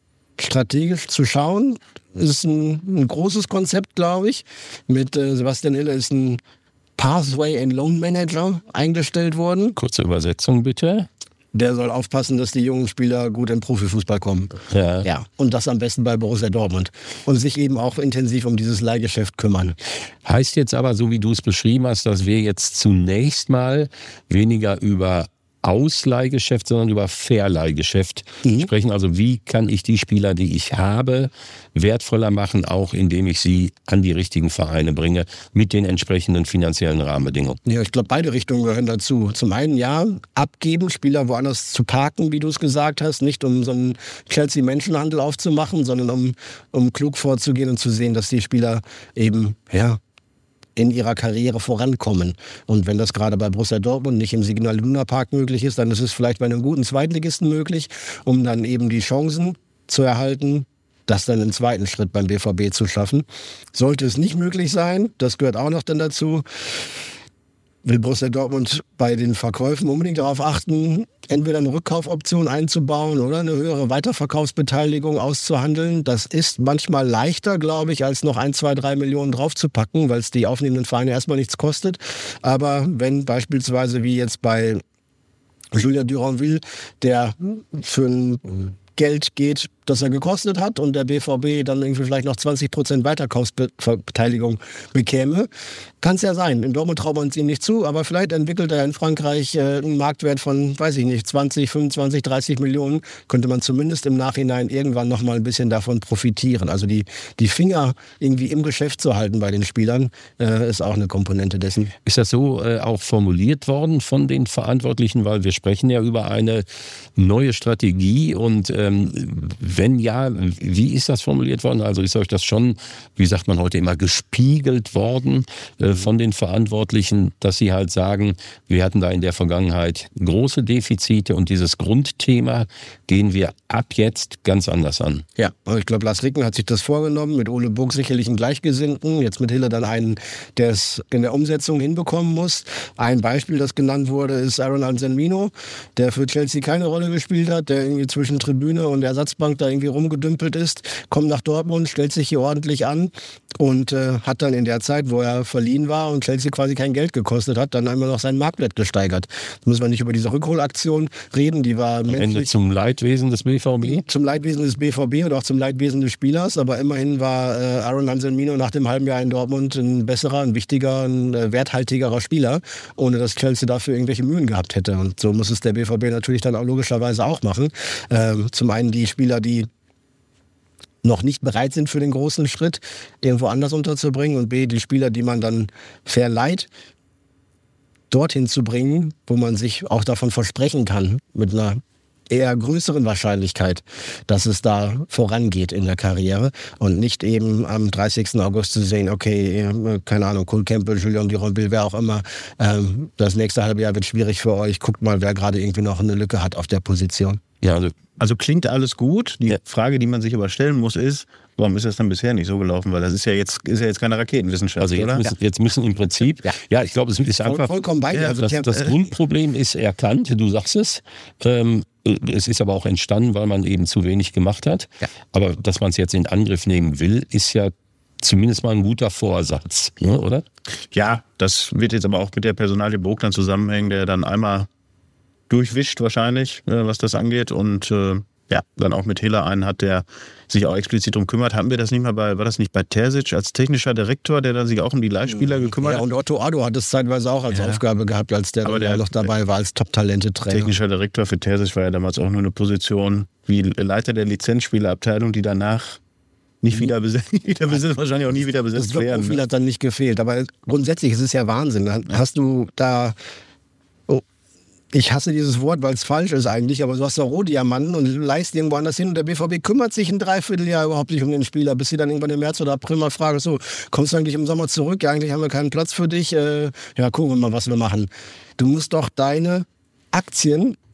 strategisch zu schauen. Das ist ein, ein großes Konzept, glaube ich. Mit äh, Sebastian Hille ist ein Pathway and Loan Manager eingestellt worden. Kurze Übersetzung bitte. Der soll aufpassen, dass die jungen Spieler gut in Profifußball kommen. Ja. Ja. Und das am besten bei Borussia Dortmund. Und sich eben auch intensiv um dieses Leihgeschäft kümmern. Heißt jetzt aber, so wie du es beschrieben hast, dass wir jetzt zunächst mal weniger über Ausleihgeschäft, sondern über Verleihgeschäft mhm. sprechen. Also wie kann ich die Spieler, die ich habe, wertvoller machen, auch indem ich sie an die richtigen Vereine bringe, mit den entsprechenden finanziellen Rahmenbedingungen. Ja, ich glaube, beide Richtungen gehören dazu. Zum einen, ja, abgeben, Spieler woanders zu parken, wie du es gesagt hast, nicht um so einen Chelsea-Menschenhandel aufzumachen, sondern um, um klug vorzugehen und zu sehen, dass die Spieler eben, ja, in ihrer Karriere vorankommen. Und wenn das gerade bei Borussia Dortmund nicht im Signal Iduna Park möglich ist, dann ist es vielleicht bei einem guten Zweitligisten möglich, um dann eben die Chancen zu erhalten, das dann im zweiten Schritt beim B V B zu schaffen. Sollte es nicht möglich sein, das gehört auch noch dann dazu, will Borussia Dortmund bei den Verkäufen unbedingt darauf achten, entweder eine Rückkaufoption einzubauen oder eine höhere Weiterverkaufsbeteiligung auszuhandeln. Das ist manchmal leichter, glaube ich, als noch ein, zwei, drei Millionen draufzupacken, weil es die aufnehmenden Vereine erstmal nichts kostet. Aber wenn beispielsweise wie jetzt bei Julien Duranville, der für ein Geld geht, das er gekostet hat und der B V B dann irgendwie vielleicht noch zwanzig Prozent Weiterkaufsbeteiligung bekäme. Kann es ja sein. In Dortmund traut man es ihm nicht zu, aber vielleicht entwickelt er in Frankreich äh, einen Marktwert von, weiß ich nicht, zwanzig, fünfundzwanzig, dreißig Millionen. Könnte man zumindest im Nachhinein irgendwann noch mal ein bisschen davon profitieren. Also die, die Finger irgendwie im Geschäft zu halten bei den Spielern, äh, ist auch eine Komponente dessen. Ist das so äh, auch formuliert worden von den Verantwortlichen? Weil wir sprechen ja über eine neue Strategie und ähm, wenn ja, wie ist das formuliert worden? Also ist euch das schon, wie sagt man heute immer, gespiegelt worden äh, von den Verantwortlichen, dass sie halt sagen, wir hatten da in der Vergangenheit große Defizite und dieses Grundthema gehen wir ab jetzt ganz anders an. Ja, ich glaube, Lars Ricken hat sich das vorgenommen, mit Ole Burg sicherlich einen Gleichgesinnten, jetzt mit Hille dann einen, der es in der Umsetzung hinbekommen muss. Ein Beispiel, das genannt wurde, ist Aaron Anselmino, der für Chelsea keine Rolle gespielt hat, der irgendwie zwischen Tribüne und Ersatzbank da irgendwie rumgedümpelt ist, kommt nach Dortmund, stellt sich hier ordentlich an und äh, hat dann in der Zeit, wo er verliehen war und Chelsea quasi kein Geld gekostet hat, dann einmal noch seinen Marktwert gesteigert. Da müssen wir nicht über diese Rückholaktion reden, die war am Ende zum Leidwesen des B V B? Zum Leidwesen des B V B und auch zum Leidwesen des Spielers, aber immerhin war äh, Aaron Anselmino nach dem halben Jahr in Dortmund ein besserer, ein wichtiger, ein äh, werthaltigerer Spieler, ohne dass Chelsea dafür irgendwelche Mühen gehabt hätte. Und so muss es der B V B natürlich dann auch logischerweise auch machen. Ähm, zum einen die Spieler, die noch nicht bereit sind für den großen Schritt, irgendwo anders unterzubringen und B, die Spieler, die man dann verleiht, dorthin zu bringen, wo man sich auch davon versprechen kann, mit einer eher größeren Wahrscheinlichkeit, dass es da vorangeht in der Karriere und nicht eben am dreißigsten August zu sehen, okay, keine Ahnung, Cole Campbell, Julien Duranville, wer auch immer, ähm, das nächste halbe Jahr wird schwierig für euch, guckt mal, wer gerade irgendwie noch eine Lücke hat auf der Position. Ja, also, also klingt alles gut. Die ja. Frage, die man sich aber stellen muss, ist, warum ist das dann bisher nicht so gelaufen? Weil das ist ja jetzt, ist ja jetzt keine Raketenwissenschaft, also jetzt oder? Müssen, jetzt müssen im Prinzip, ja, ja ich glaube, es ist einfach, Voll, vollkommen bei dir. Also das, das Grundproblem ist erkannt, du sagst es. Ähm, es ist aber auch entstanden, weil man eben zu wenig gemacht hat. Ja. Aber dass man es jetzt in Angriff nehmen will, ist ja zumindest mal ein guter Vorsatz, ne, oder? Ja, das wird jetzt aber auch mit der Personalie Burg dann zusammenhängen, der dann einmal durchwischt wahrscheinlich, was das angeht und äh, ja, dann auch mit Hiller einen hat, der sich auch explizit darum kümmert. Hatten wir das nicht mal bei, war das nicht bei Terzic als technischer Direktor, der dann sich auch um die Leihspieler gekümmert hat? Ja, und Otto Addo hat es zeitweise auch als ja. Aufgabe gehabt, als der, der noch dabei war, als Top-Talente-Trainer. Technischer Direktor für Terzic war ja damals auch nur eine Position wie Leiter der Lizenzspielerabteilung, die danach nicht wieder besetzt, wieder besetzt, wahrscheinlich auch nie wieder besetzt das werden. Das Profil hat dann nicht gefehlt, aber grundsätzlich ist es ja Wahnsinn. Hast du da... Ich hasse dieses Wort, weil es falsch ist eigentlich, aber du hast da Rohdiamanten und leist irgendwo anders hin und der B V B kümmert sich ein Dreivierteljahr überhaupt nicht um den Spieler, bis sie dann irgendwann im März oder April mal fragen, so, kommst du eigentlich im Sommer zurück? Ja, eigentlich haben wir keinen Platz für dich. Äh, ja, gucken wir mal, was wir machen. Du musst doch deine Aktien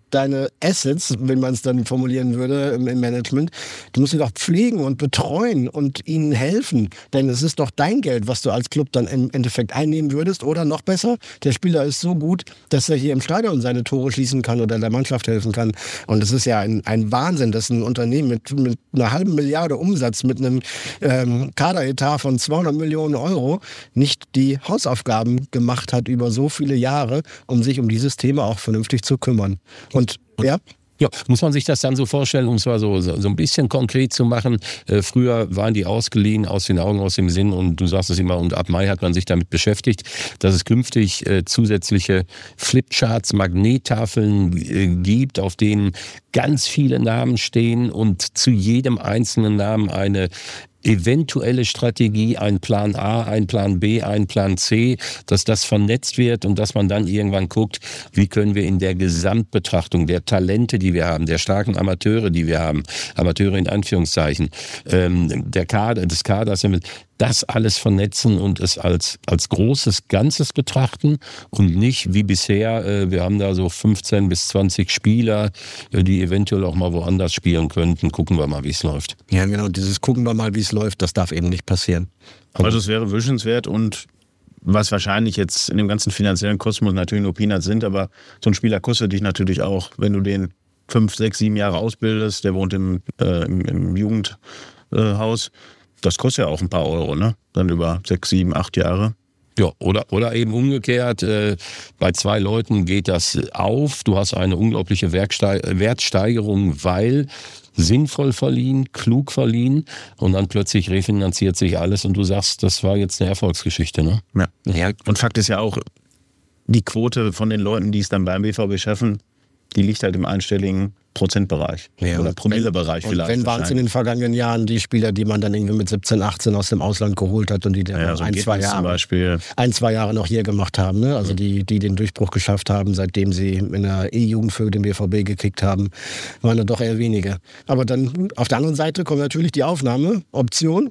deine Assets, wenn man es dann formulieren würde im, im Management, du musst sie doch pflegen und betreuen und ihnen helfen. Denn es ist doch dein Geld, was du als Club dann im Endeffekt einnehmen würdest. Oder noch besser, der Spieler ist so gut, dass er hier im Stadion seine Tore schießen kann oder der Mannschaft helfen kann. Und es ist ja ein, ein Wahnsinn, dass ein Unternehmen mit, mit einer halben Milliarde Umsatz, mit einem ähm, Kaderetat von zweihundert Millionen Euro nicht die Hausaufgaben gemacht hat über so viele Jahre, um sich um dieses Thema auch vernünftig zu kümmern. Und, und ja? Ja, muss man sich das dann so vorstellen, um es mal so, so, so ein bisschen konkret zu machen. Äh, früher waren die ausgeliehen, aus den Augen, aus dem Sinn, und du sagst es immer, und ab Mai hat man sich damit beschäftigt, dass es künftig äh, zusätzliche Flipcharts, Magnettafeln äh, gibt, auf denen ganz viele Namen stehen und zu jedem einzelnen Namen eine eventuelle Strategie, ein Plan A, ein Plan B, ein Plan C, dass das vernetzt wird und dass man dann irgendwann guckt, wie können wir in der Gesamtbetrachtung der Talente, die wir haben, der starken Amateure, die wir haben, Amateure in Anführungszeichen, ähm, der Kader, des Kaders, das alles vernetzen und es als, als großes Ganzes betrachten und nicht wie bisher, äh, wir haben da so fünfzehn bis zwanzig Spieler, äh, die eventuell auch mal woanders spielen könnten. Gucken wir mal, wie es läuft. Ja, genau, dieses gucken wir mal, wie es läuft, das darf eben nicht passieren. Also es wäre wünschenswert, und was wahrscheinlich jetzt in dem ganzen finanziellen Kosmos natürlich nur Peanuts sind, aber so ein Spieler kostet dich natürlich auch, wenn du den fünf, sechs, sieben Jahre ausbildest, der wohnt im, äh, im, im Jugendhaus, äh, das kostet ja auch ein paar Euro, ne? Dann über sechs, sieben, acht Jahre. Ja, oder, oder eben umgekehrt, äh, bei zwei Leuten geht das auf, du hast eine unglaubliche Werkste- Wertsteigerung, weil sinnvoll verliehen, klug verliehen, und dann plötzlich refinanziert sich alles und du sagst, das war jetzt eine Erfolgsgeschichte, ne? Ja. Ja. Und Fakt ist ja auch, die Quote von den Leuten, die es dann beim B V B schaffen, die liegt halt im einstelligen Prozentbereich ja, oder Promillebereich und vielleicht. Wenn waren es in den vergangenen Jahren die Spieler, die man dann irgendwie mit siebzehn, achtzehn aus dem Ausland geholt hat und die dann ja, noch so ein, zwei Jahre, zum Beispiel. ein, zwei Jahre noch hier gemacht haben. Ne? Also die, die den Durchbruch geschafft haben, seitdem sie in der E-Jugend für den B V B gekickt haben, waren da doch eher wenige. Aber dann auf der anderen Seite kommt natürlich die Aufnahmeoption.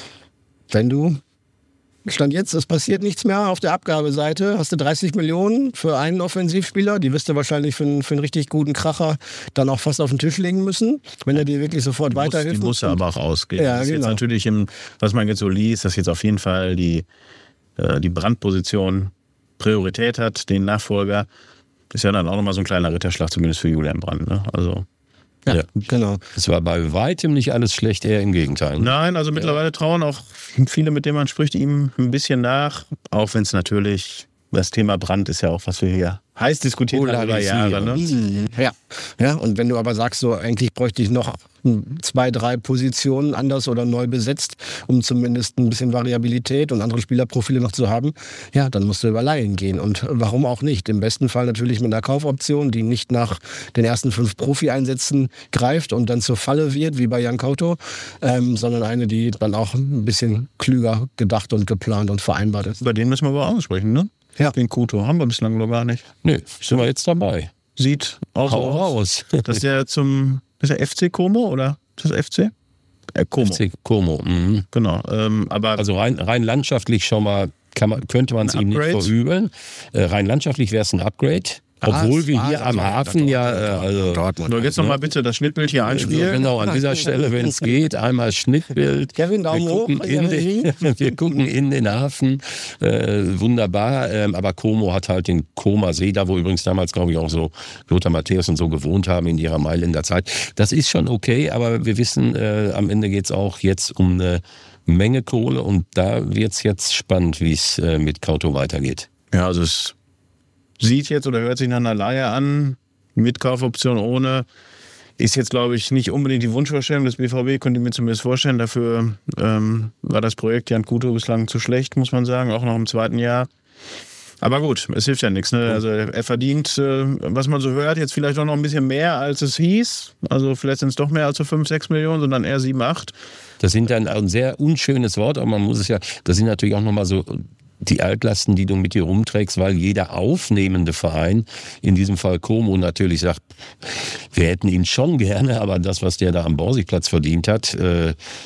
Wenn du Stand jetzt, es passiert nichts mehr auf der Abgabeseite. Hast du dreißig Millionen für einen Offensivspieler, die wirst du wahrscheinlich für einen, für einen richtig guten Kracher dann auch fast auf den Tisch legen müssen, wenn er dir wirklich sofort die muss, weiterhilft. Die muss er aber auch ausgeben. Ja, das ist genau. jetzt natürlich, im, was man jetzt so liest, dass jetzt auf jeden Fall die, äh, die Brandposition Priorität hat, den Nachfolger. Ist ja dann auch nochmal so ein kleiner Ritterschlag, zumindest für Julian Brandt. Ne? Also Ja, Ja. genau. Es war bei weitem nicht alles schlecht, eher im Gegenteil. Nein, also mittlerweile trauen auch viele, mit denen man spricht, ihm ein bisschen nach. Auch wenn es natürlich, das Thema Brand ist ja auch, was wir hier heiß diskutiert haben über Jahre. Ne? Ja. ja, und wenn du aber sagst, so eigentlich bräuchte ich noch zwei, drei Positionen anders oder neu besetzt, um zumindest ein bisschen Variabilität und andere Spielerprofile noch zu haben, ja, dann musst du über Laien gehen. Und warum auch nicht? Im besten Fall natürlich mit einer Kaufoption, die nicht nach den ersten fünf Profi-Einsätzen greift und dann zur Falle wird, wie bei Jan Couto, ähm, sondern eine, die dann auch ein bisschen klüger gedacht und geplant und vereinbart ist. Über den müssen wir aber auch sprechen, ne? Ja. Den Couto haben wir bislang noch gar nicht. Nö, sind wir jetzt dabei. Sieht auch so Hau aus. raus. Das ist der zum, ist der F C Como oder ist das F C? Äh, Como. F C Como. Mhm. Genau. Ähm, aber Also rein, rein landschaftlich schon mal kann man, könnte man es ihm nicht Upgrade? verübeln. Äh, rein landschaftlich wäre es ein Upgrade. Obwohl wir hier am Hafen ja, äh, also Dortmund. so, jetzt noch mal bitte das Schnittbild hier einspielen. genau an dieser Stelle, wenn es geht, einmal Schnittbild. Kevin, Daumen wir gucken hoch. in den, wir gucken in den Hafen, äh, wunderbar. Ähm, aber Como hat halt den Comer See, da wo übrigens damals, glaube ich, auch so Lothar Matthäus und so gewohnt haben in ihrer Mailänder Zeit. Das ist schon okay, aber wir wissen, äh, am Ende geht es auch jetzt um eine Menge Kohle und da wird es jetzt spannend, wie es äh, mit Couto weitergeht. Ja, also es sieht jetzt oder hört sich nach einer Leihe an, mit Kaufoption, ohne. Ist jetzt, glaube ich, nicht unbedingt die Wunschvorstellung des B V B, könnte ich mir zumindest vorstellen. Dafür ähm, war das Projekt Jan Couto bislang zu schlecht, muss man sagen, auch noch im zweiten Jahr. Aber gut, es hilft ja nichts. Ne? Also er verdient, äh, was man so hört, jetzt vielleicht auch noch ein bisschen mehr, als es hieß. Also vielleicht sind es doch mehr als so fünf, sechs Millionen, sondern eher sieben, acht. Das sind dann ein sehr unschönes Wort, aber man muss es ja, das sind natürlich auch nochmal so die Altlasten, die du mit dir rumträgst, weil jeder aufnehmende Verein, in diesem Fall Como, natürlich sagt, wir hätten ihn schon gerne, aber das, was der da am Borsigplatz verdient hat, äh,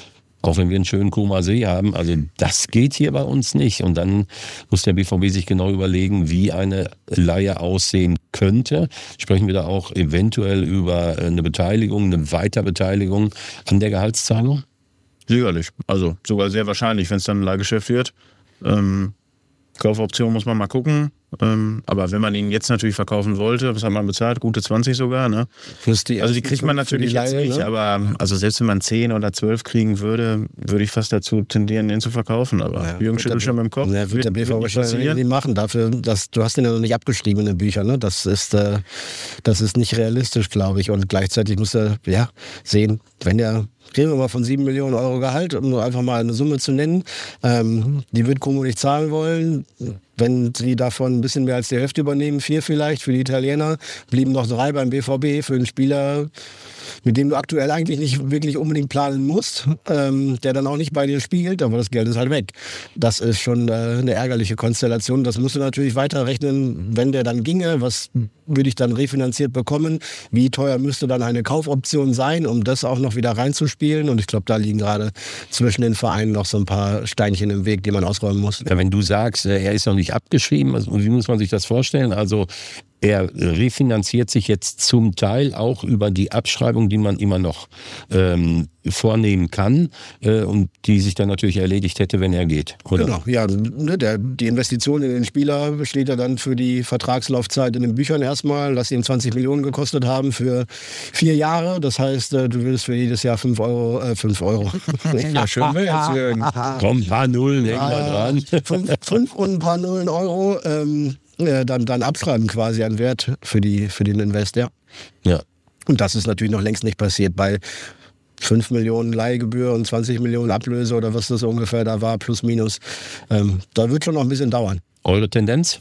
auch wenn wir einen schönen Koma See haben. Also das geht hier bei uns nicht. Und dann muss der B V B sich genau überlegen, wie eine Leihe aussehen könnte. Sprechen wir da auch eventuell über eine Beteiligung, eine Weiterbeteiligung an der Gehaltszahlung? Sicherlich. Also sogar sehr wahrscheinlich, wenn es dann ein Leihgeschäft wird. Ähm, Kaufoption muss man mal gucken. Ähm, aber wenn man ihn jetzt natürlich verkaufen wollte, was hat man bezahlt? Gute zwanzig sogar, ne? Die also die kriegt man natürlich die Leihe, jetzt nicht, ne? aber also selbst wenn man zehn oder zwölf kriegen würde, würde ich fast dazu tendieren, ihn zu verkaufen. Aber Ja, Jürgen schüttelt schon mit dem Kopf. Ja, wird der B V wird nicht wahrscheinlich nicht machen. Dafür, dass, du hast den ja noch nicht abgeschrieben in den Büchern. Ne? Das ist, äh, das ist nicht realistisch, glaube ich. Und gleichzeitig muss er ja, sehen, wenn der, reden wir mal von sieben Millionen Euro Gehalt, um nur einfach mal eine Summe zu nennen, ähm, die wird Como nicht zahlen wollen. Wenn sie davon ein bisschen mehr als die Hälfte übernehmen, vier vielleicht für die Italiener, blieben noch drei beim B V B für einen Spieler, mit dem du aktuell eigentlich nicht wirklich unbedingt planen musst, ähm, der dann auch nicht bei dir spielt, aber das Geld ist halt weg. Das ist schon äh, eine ärgerliche Konstellation. Das musst du natürlich weiterrechnen, wenn der dann ginge, was würde ich dann refinanziert bekommen, wie teuer müsste dann eine Kaufoption sein, um das auch noch wieder reinzuspielen. Und ich glaube, da liegen gerade zwischen den Vereinen noch so ein paar Steinchen im Weg, die man ausräumen muss. Ja, wenn du sagst, er ist noch nicht abgeschrieben, also wie muss man sich das vorstellen? Also er refinanziert sich jetzt zum Teil auch über die Abschreibung, die man immer noch ähm, vornehmen kann äh, und die sich dann natürlich erledigt hätte, wenn er geht, oder? Genau, ja. Ne, der, die Investition in den Spieler besteht ja dann für die Vertragslaufzeit in den Büchern erstmal, dass sie ihm zwanzig Millionen gekostet haben für vier Jahre. Das heißt, äh, du willst für jedes Jahr fünf Euro, äh, fünf Euro. Ja, schön wär's, Jürgen. Komm, ein paar Nullen, hängen wir dran. Fünf, fünf und ein paar Nullen Euro. Ähm, Dann, dann abschreiben quasi an Wert für, die, für den Invest, ja. Ja. Und das ist natürlich noch längst nicht passiert. Bei fünf Millionen Leihgebühr und zwanzig Millionen Ablöse oder was das ungefähr da war, plus minus. Ähm, da wird schon noch ein bisschen dauern. Eure Tendenz?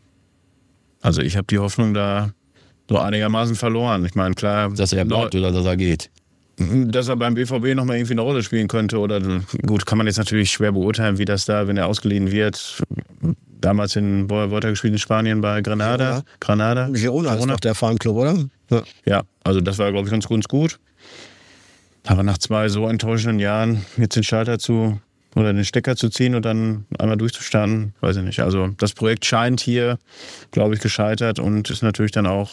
Also ich habe die Hoffnung da so einigermaßen verloren. Ich meine, klar, Dass er bleibt oder dass er geht? dass er beim B V B nochmal irgendwie eine Rolle spielen könnte. Oder gut, kann man jetzt natürlich schwer beurteilen, wie das da, wenn er ausgeliehen wird. Damals in, wo hat er gespielt in Spanien bei Granada? Girona. Granada. Girona, Girona ist doch der Farmclub, oder? Ja. Ja, also das war, glaube ich, ganz, ganz gut. Aber nach zwei so enttäuschenden Jahren jetzt den Schalter zu oder den Stecker zu ziehen und dann einmal durchzustarten, weiß ich nicht. Also das Projekt scheint hier, glaube ich, gescheitert und ist natürlich dann auch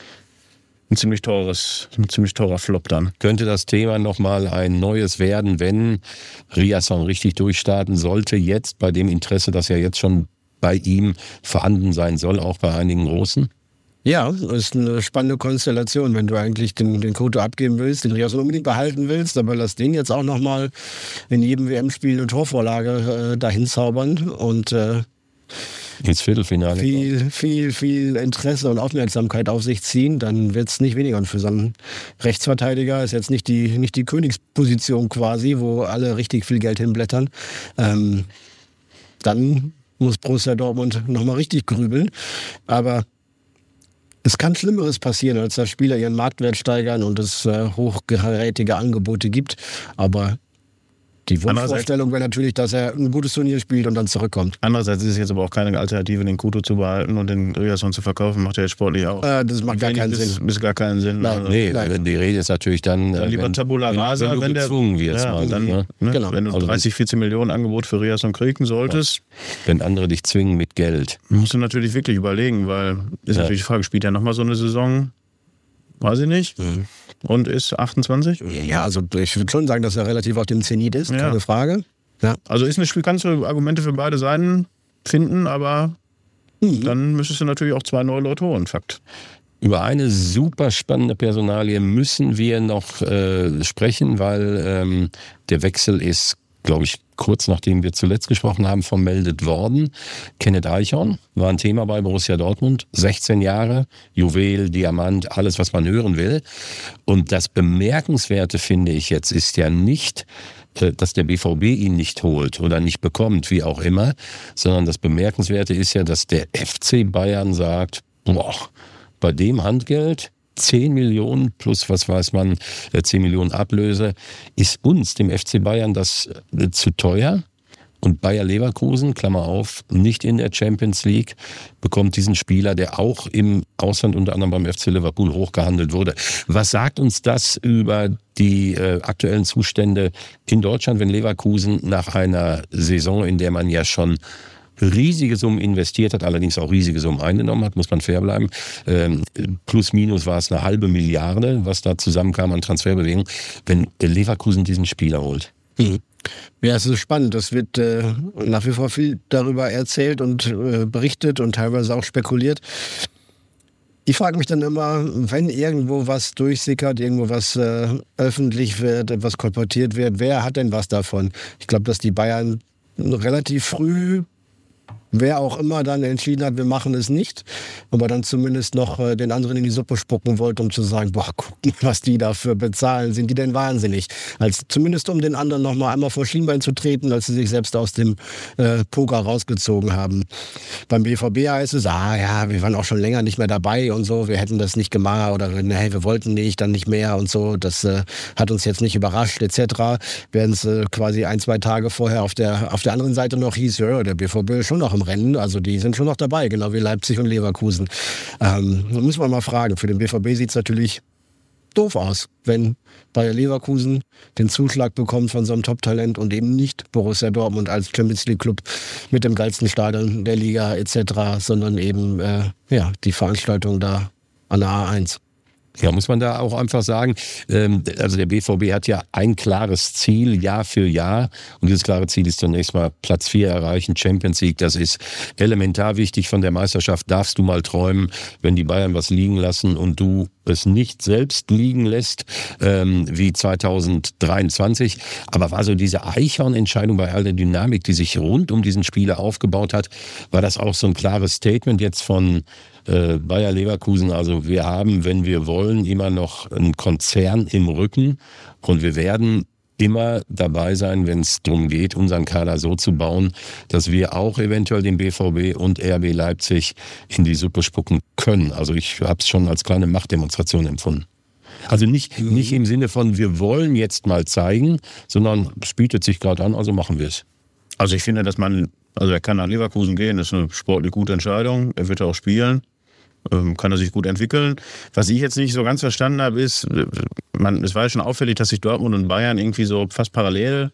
ein ziemlich teures, ein ziemlich teurer Flop dann. Könnte das Thema nochmal ein neues werden, wenn Riasson richtig durchstarten sollte, jetzt bei dem Interesse, das ja jetzt schon bei ihm vorhanden sein soll, auch bei einigen Großen? Ja, das ist eine spannende Konstellation, wenn du eigentlich den, den Koto abgeben willst, den Riasson unbedingt behalten willst, aber lass den jetzt auch nochmal in jedem W M-Spiel eine Torvorlage äh, dahin zaubern und äh, ins Viertelfinale. Viel, viel, viel Interesse und Aufmerksamkeit auf sich ziehen, dann wird es nicht weniger. Und für so einen Rechtsverteidiger ist jetzt nicht die, nicht die Königsposition quasi, wo alle richtig viel Geld hinblättern. Ähm, dann muss Borussia Dortmund nochmal richtig grübeln. Aber es kann Schlimmeres passieren, als dass Spieler ihren Marktwert steigern und es äh, hochkarätige Angebote gibt. Aber die Wunschvorstellung wäre natürlich, dass er ein gutes Turnier spielt und dann zurückkommt. Andererseits ist es jetzt aber auch keine Alternative, den Kuto zu behalten und den Riasson zu verkaufen, macht er jetzt sportlich auch. Äh, das macht gar keinen bis, Sinn. Bis gar keinen Sinn. Nein, also, Nee, Nein. die Rede ist natürlich dann, dann lieber wenn, Tabula Rasa, wenn du wenn der gezwungen wirst. ja, mal, dann, ne? ne, Genau. wenn du Also dreißig, vierzehn Millionen Angebot für Riasson kriegen solltest, Wenn andere dich zwingen mit Geld. musst du natürlich wirklich überlegen, weil ist Ja. natürlich die Frage, spielt er nochmal so eine Saison? Weiß ich nicht. Mhm. Und ist achtundzwanzig? Ja, also ich würde schon sagen, dass er relativ auf dem Zenit ist, Ja. keine Frage. Ja. Also ist eine Spiel, kannst du Argumente für beide Seiten finden, aber Mhm. dann müsstest du natürlich auch zwei neue Leute holen, Fakt. Über eine super spannende Personalie müssen wir noch äh, sprechen, weil ähm, der Wechsel ist, glaube ich, kurz nachdem wir zuletzt gesprochen haben, vermeldet worden. Kenneth Eichhorn war ein Thema bei Borussia Dortmund. sechzehn Jahre, Juwel, Diamant, alles, was man hören will. Und das Bemerkenswerte, finde ich jetzt, ist ja nicht, dass der B V B ihn nicht holt oder nicht bekommt, wie auch immer, sondern das Bemerkenswerte ist ja, dass der F C Bayern sagt, boah, bei dem Handgeld zehn Millionen plus, was weiß man, zehn Millionen Ablöse, ist uns, dem F C Bayern, das zu teuer. Und Bayer Leverkusen, Klammer auf, nicht in der Champions League, bekommt diesen Spieler, der auch im Ausland unter anderem beim F C Liverpool hochgehandelt wurde. Was sagt uns das über die äh, aktuellen Zustände in Deutschland, wenn Leverkusen nach einer Saison, in der man ja schon riesige Summen investiert hat, allerdings auch riesige Summen eingenommen hat, muss man fair bleiben. Ähm, plus minus war es eine halbe Milliarde, was da zusammenkam an Transferbewegungen, wenn Leverkusen diesen Spieler holt. Mhm. Ja, es ist spannend. Es wird äh, nach wie vor viel darüber erzählt und äh, berichtet und teilweise auch spekuliert. Ich frage mich dann immer, wenn irgendwo was durchsickert, irgendwo was äh, öffentlich wird, etwas kolportiert wird, wer hat denn was davon? Ich glaube, dass die Bayern relativ früh, wer auch immer dann entschieden hat, wir machen es nicht, aber dann zumindest noch äh, den anderen in die Suppe spucken wollte, um zu sagen, boah, guck mal, was die dafür bezahlen, sind die denn wahnsinnig? Als, zumindest um den anderen noch mal einmal vor Schienbein zu treten, als sie sich selbst aus dem äh, Poker rausgezogen haben. Beim B V B heißt es, ah ja, wir waren auch schon länger nicht mehr dabei und so, wir hätten das nicht gemacht oder nee, wir wollten nicht, dann nicht mehr und so, das äh, hat uns jetzt nicht überrascht et cetera. Während es äh, quasi ein, zwei Tage vorher auf der, auf der anderen Seite noch hieß, ja, der B V B ist schon noch im Rennen, also die sind schon noch dabei, genau wie Leipzig und Leverkusen. Ähm, da muss man mal fragen, für den B V B sieht es natürlich doof aus, wenn Bayer Leverkusen den Zuschlag bekommt von so einem Top-Talent und eben nicht Borussia Dortmund als Champions League Club mit dem geilsten Stadion der Liga et cetera, sondern eben äh, ja, die Veranstaltung da an der A eins. Ja, muss man da auch einfach sagen, ähm, also der B V B hat ja ein klares Ziel, Jahr für Jahr. Und dieses klare Ziel ist zunächst mal Platz vier erreichen, Champions League. Das ist elementar wichtig. Von der Meisterschaft darfst du mal träumen, wenn die Bayern was liegen lassen und du es nicht selbst liegen lässt, ähm, wie zweitausenddreiundzwanzig. Aber war so diese Eichhorn-Entscheidung bei all der Dynamik, die sich rund um diesen Spieler aufgebaut hat, war das auch so ein klares Statement jetzt von äh, Bayer Leverkusen? Also wir haben, wenn wir wollen, immer noch einen Konzern im Rücken und wir werden immer dabei sein, wenn es darum geht, unseren Kader so zu bauen, dass wir auch eventuell den B V B und R B Leipzig in die Suppe spucken können. Also ich habe es schon als kleine Machtdemonstration empfunden. Also nicht, nicht im Sinne von, wir wollen jetzt mal zeigen, sondern es bietet sich gerade an, also machen wir es. Also ich finde, dass man, also er kann nach Leverkusen gehen, das ist eine sportlich gute Entscheidung, er wird auch spielen. Kann er sich gut entwickeln. Was ich jetzt nicht so ganz verstanden habe, ist, man, es war ja schon auffällig, dass sich Dortmund und Bayern irgendwie so fast parallel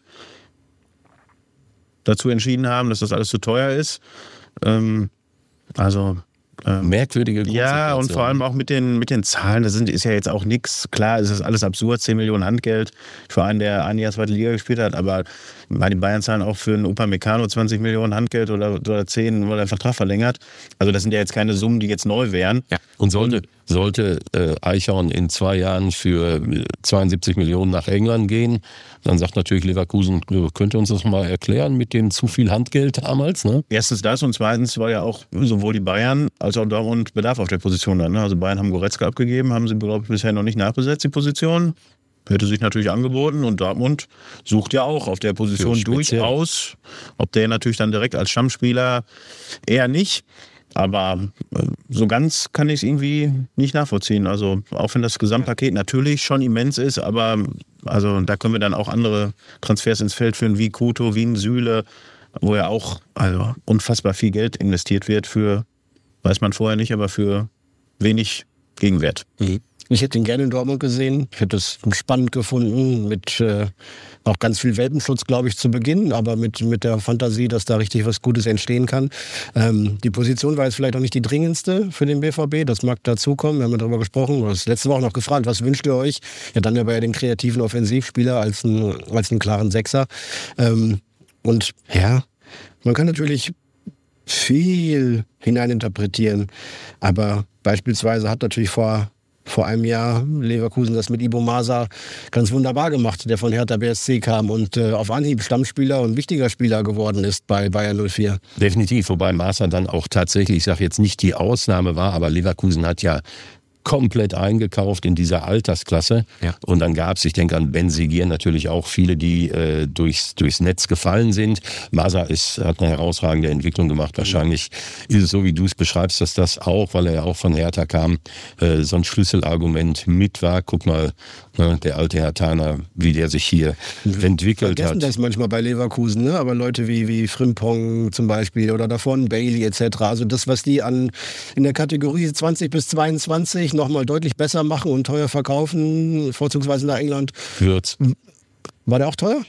dazu entschieden haben, dass das alles zu teuer ist. Ähm, also ähm, merkwürdige Ja, und vor allem auch mit den, mit den Zahlen, das sind, ist ja jetzt auch nichts. Klar, es ist alles absurd, zehn Millionen Handgeld für einen, der ein Jahr zweite Liga gespielt hat, aber bei den Bayern zahlen auch für einen Upamecano zwanzig Millionen Handgeld oder, oder zehn, weil er den Vertrag verlängert. Also das sind ja jetzt keine Summen, die jetzt neu wären. Ja. Und sollte, sollte äh, Eichhorn in zwei Jahren für zweiundsiebzig Millionen nach England gehen, dann sagt natürlich Leverkusen, könnte uns das mal erklären mit dem zu viel Handgeld damals, ne? Erstens das und zweitens war ja auch sowohl die Bayern als auch Dortmund Bedarf auf der Position dann. Ne? Also Bayern haben Goretzka abgegeben, haben sie, glaube ich, bisher noch nicht nachbesetzt, die Position. Hätte sich natürlich angeboten und Dortmund sucht ja auch auf der Position durchaus. Ob der natürlich dann direkt als Stammspieler eher nicht. Aber so ganz kann ich es irgendwie nicht nachvollziehen. Also auch wenn das Gesamtpaket natürlich schon immens ist, aber also da können wir dann auch andere Transfers ins Feld führen, wie Kuto, wie ein Süle, wo ja auch also unfassbar viel Geld investiert wird für, weiß man vorher nicht, aber für wenig Gegenwert. Mhm. Ich hätte ihn gerne in Dortmund gesehen. Ich hätte es spannend gefunden, mit äh, auch ganz viel Welpenschutz, glaube ich, zu Beginn, aber mit, mit der Fantasie, dass da richtig was Gutes entstehen kann. Ähm, die Position war jetzt vielleicht auch nicht die dringendste für den B V B. Das mag dazukommen. Wir haben ja darüber gesprochen. Das letzte Woche noch gefragt, was wünscht ihr euch? Ja, dann aber ja den kreativen Offensivspieler als einen, als einen klaren Sechser. Ähm, und ja, man kann natürlich viel hineininterpretieren, aber beispielsweise hat natürlich vor Vor einem Jahr Leverkusen das mit Ibo Masa ganz wunderbar gemacht, der von Hertha B S C kam und äh, auf Anhieb Stammspieler und wichtiger Spieler geworden ist bei Bayern null vier. Definitiv, wobei Masa dann auch tatsächlich, ich sage jetzt nicht die Ausnahme war, aber Leverkusen hat ja komplett eingekauft in dieser Altersklasse. Ja. Und dann gab es, ich denke an Ben Seguir natürlich auch viele, die äh, durchs, durchs Netz gefallen sind. Masa ist, hat eine herausragende Entwicklung gemacht. Wahrscheinlich ist es so, wie du es beschreibst, dass das auch, weil er ja auch von Hertha kam, äh, so ein Schlüsselargument mit war. Guck mal, Ne, der alte Herr Thaner, wie der sich hier entwickelt vergessen hat. das manchmal bei Leverkusen, ne? Aber Leute wie, wie Frimpong zum Beispiel oder davon Bailey et cetera. Also das, was die an in der Kategorie zwanzig bis zweiundzwanzig nochmal deutlich besser machen und teuer verkaufen, vorzugsweise nach England. Wird. War der auch teuer?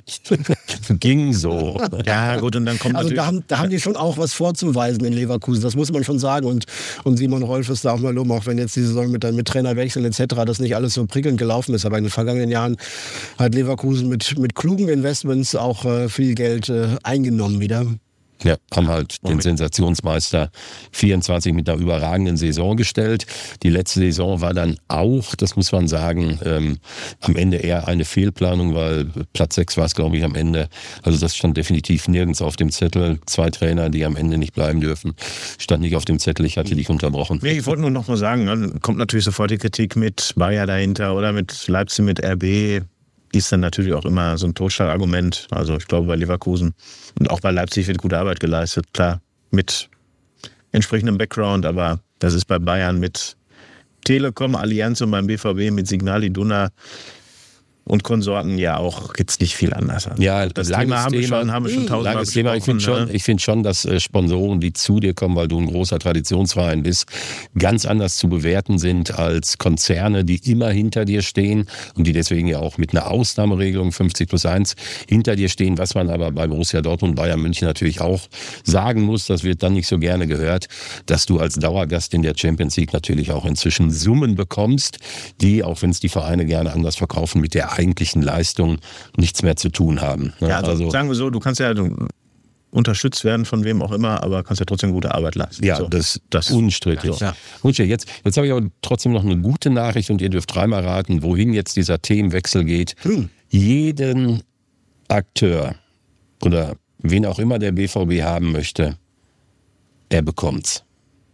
Ging so. Ja, gut, und dann kommt Also natürlich... da haben, da haben die schon auch was vorzuweisen in Leverkusen, das muss man schon sagen. Und, und Simon Rolf ist da auch mal loben, auch wenn jetzt die Saison mit, mit Trainerwechsel et cetera das nicht alles so prickelnd gelaufen ist. Aber in den vergangenen Jahren hat Leverkusen mit, mit klugen Investments auch äh, viel Geld äh, eingenommen wieder. Ja, haben halt den Sensationsmeister vierundzwanzig mit einer überragenden Saison gestellt. Die letzte Saison war dann auch, das muss man sagen, ähm, am Ende eher eine Fehlplanung, weil Platz sechs war es, glaube ich, am Ende. Also das stand definitiv nirgends auf dem Zettel. Zwei Trainer, die am Ende nicht bleiben dürfen, stand nicht auf dem Zettel. Ich hatte dich unterbrochen. Nee, ich wollte nur noch mal sagen, dann kommt natürlich sofort die Kritik mit Bayer dahinter oder mit Leipzig, mit R B. Die ist dann natürlich auch immer so ein Totschlagargument. Also ich glaube, bei Leverkusen und auch bei Leipzig wird gute Arbeit geleistet. Klar, mit entsprechendem Background, aber das ist bei Bayern mit Telekom, Allianz und beim B V B mit Signal Iduna und Konsorten ja auch jetzt nicht viel anders. Also Ja, das langes Thema haben wir Thema. schon, haben wir schon tausendmal Langes Thema. Ich finde besprochen, schon, ne? ich finde schon, dass äh, Sponsoren, die zu dir kommen, weil du ein großer Traditionsverein bist, ganz anders zu bewerten sind als Konzerne, die immer hinter dir stehen und die deswegen ja auch mit einer Ausnahmeregelung fünfzig plus eins hinter dir stehen. Was man aber bei Borussia Dortmund, Bayern München natürlich auch sagen muss, das wird dann nicht so gerne gehört, dass du als Dauergast in der Champions League natürlich auch inzwischen Summen bekommst, die, auch wenn es die Vereine gerne anders verkaufen, mit der eigentlichen Leistung nichts mehr zu tun haben. Ja, also, also sagen wir so, du kannst ja du, unterstützt werden von wem auch immer, aber kannst ja trotzdem gute Arbeit leisten. ja, so, das, das das unstrittig. Ja. Unstrittig. Jetzt, jetzt habe ich aber trotzdem noch eine gute Nachricht und ihr dürft dreimal raten, wohin jetzt dieser Themenwechsel geht. Hm. Jeden Akteur oder wen auch immer der B V B haben möchte, er bekommt's.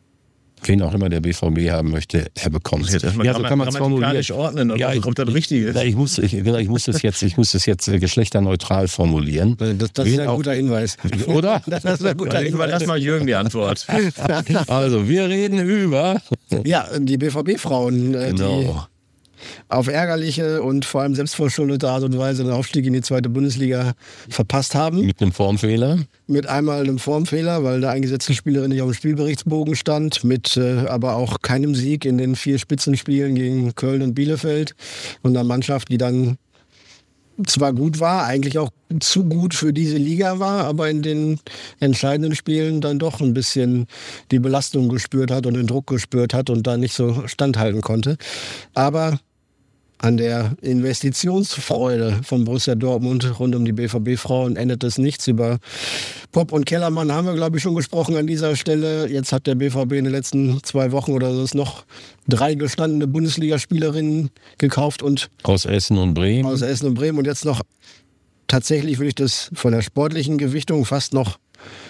Wen auch immer der B V B haben möchte, er bekommt es. Jetzt erstmal Ja, so kann man es formulieren. grammatikalisch ordnen, und Ja, dann ich, kommt das Richtige. ich, ich muss, ich, genau, ich muss das jetzt, ich muss das jetzt äh, geschlechterneutral formulieren. Das, das ist Wen ein auch- guter Hinweis. Oder? Das ist ein guter Ich überlasse Hinweis. mal Jürgen die Antwort. Also, wir reden über. Ja, die B V B-Frauen, äh, die Genau. auf ärgerliche und vor allem selbstverschuldete Art und Weise den Aufstieg in die zweite Bundesliga verpasst haben. Mit einem Formfehler. Mit einmal einem Formfehler, weil der eingesetzte Spielerin nicht auf dem Spielberichtsbogen stand, mit äh, aber auch keinem Sieg in den vier Spitzenspielen gegen Köln und Bielefeld und einer Mannschaft, die dann zwar gut war, eigentlich auch zu gut für diese Liga war, aber in den entscheidenden Spielen dann doch ein bisschen die Belastung gespürt hat und den Druck gespürt hat und da nicht so standhalten konnte. Aber an der Investitionsfreude von Borussia Dortmund rund um die B V B-Frauen endet es nichts. Über Popp und Kellermann haben wir, glaube ich, schon gesprochen an dieser Stelle. Jetzt hat der B V B in den letzten zwei Wochen oder so noch drei gestandene Bundesligaspielerinnen gekauft und Aus Essen und Bremen. aus Essen und Bremen. Und jetzt noch, tatsächlich würde ich das von der sportlichen Gewichtung fast noch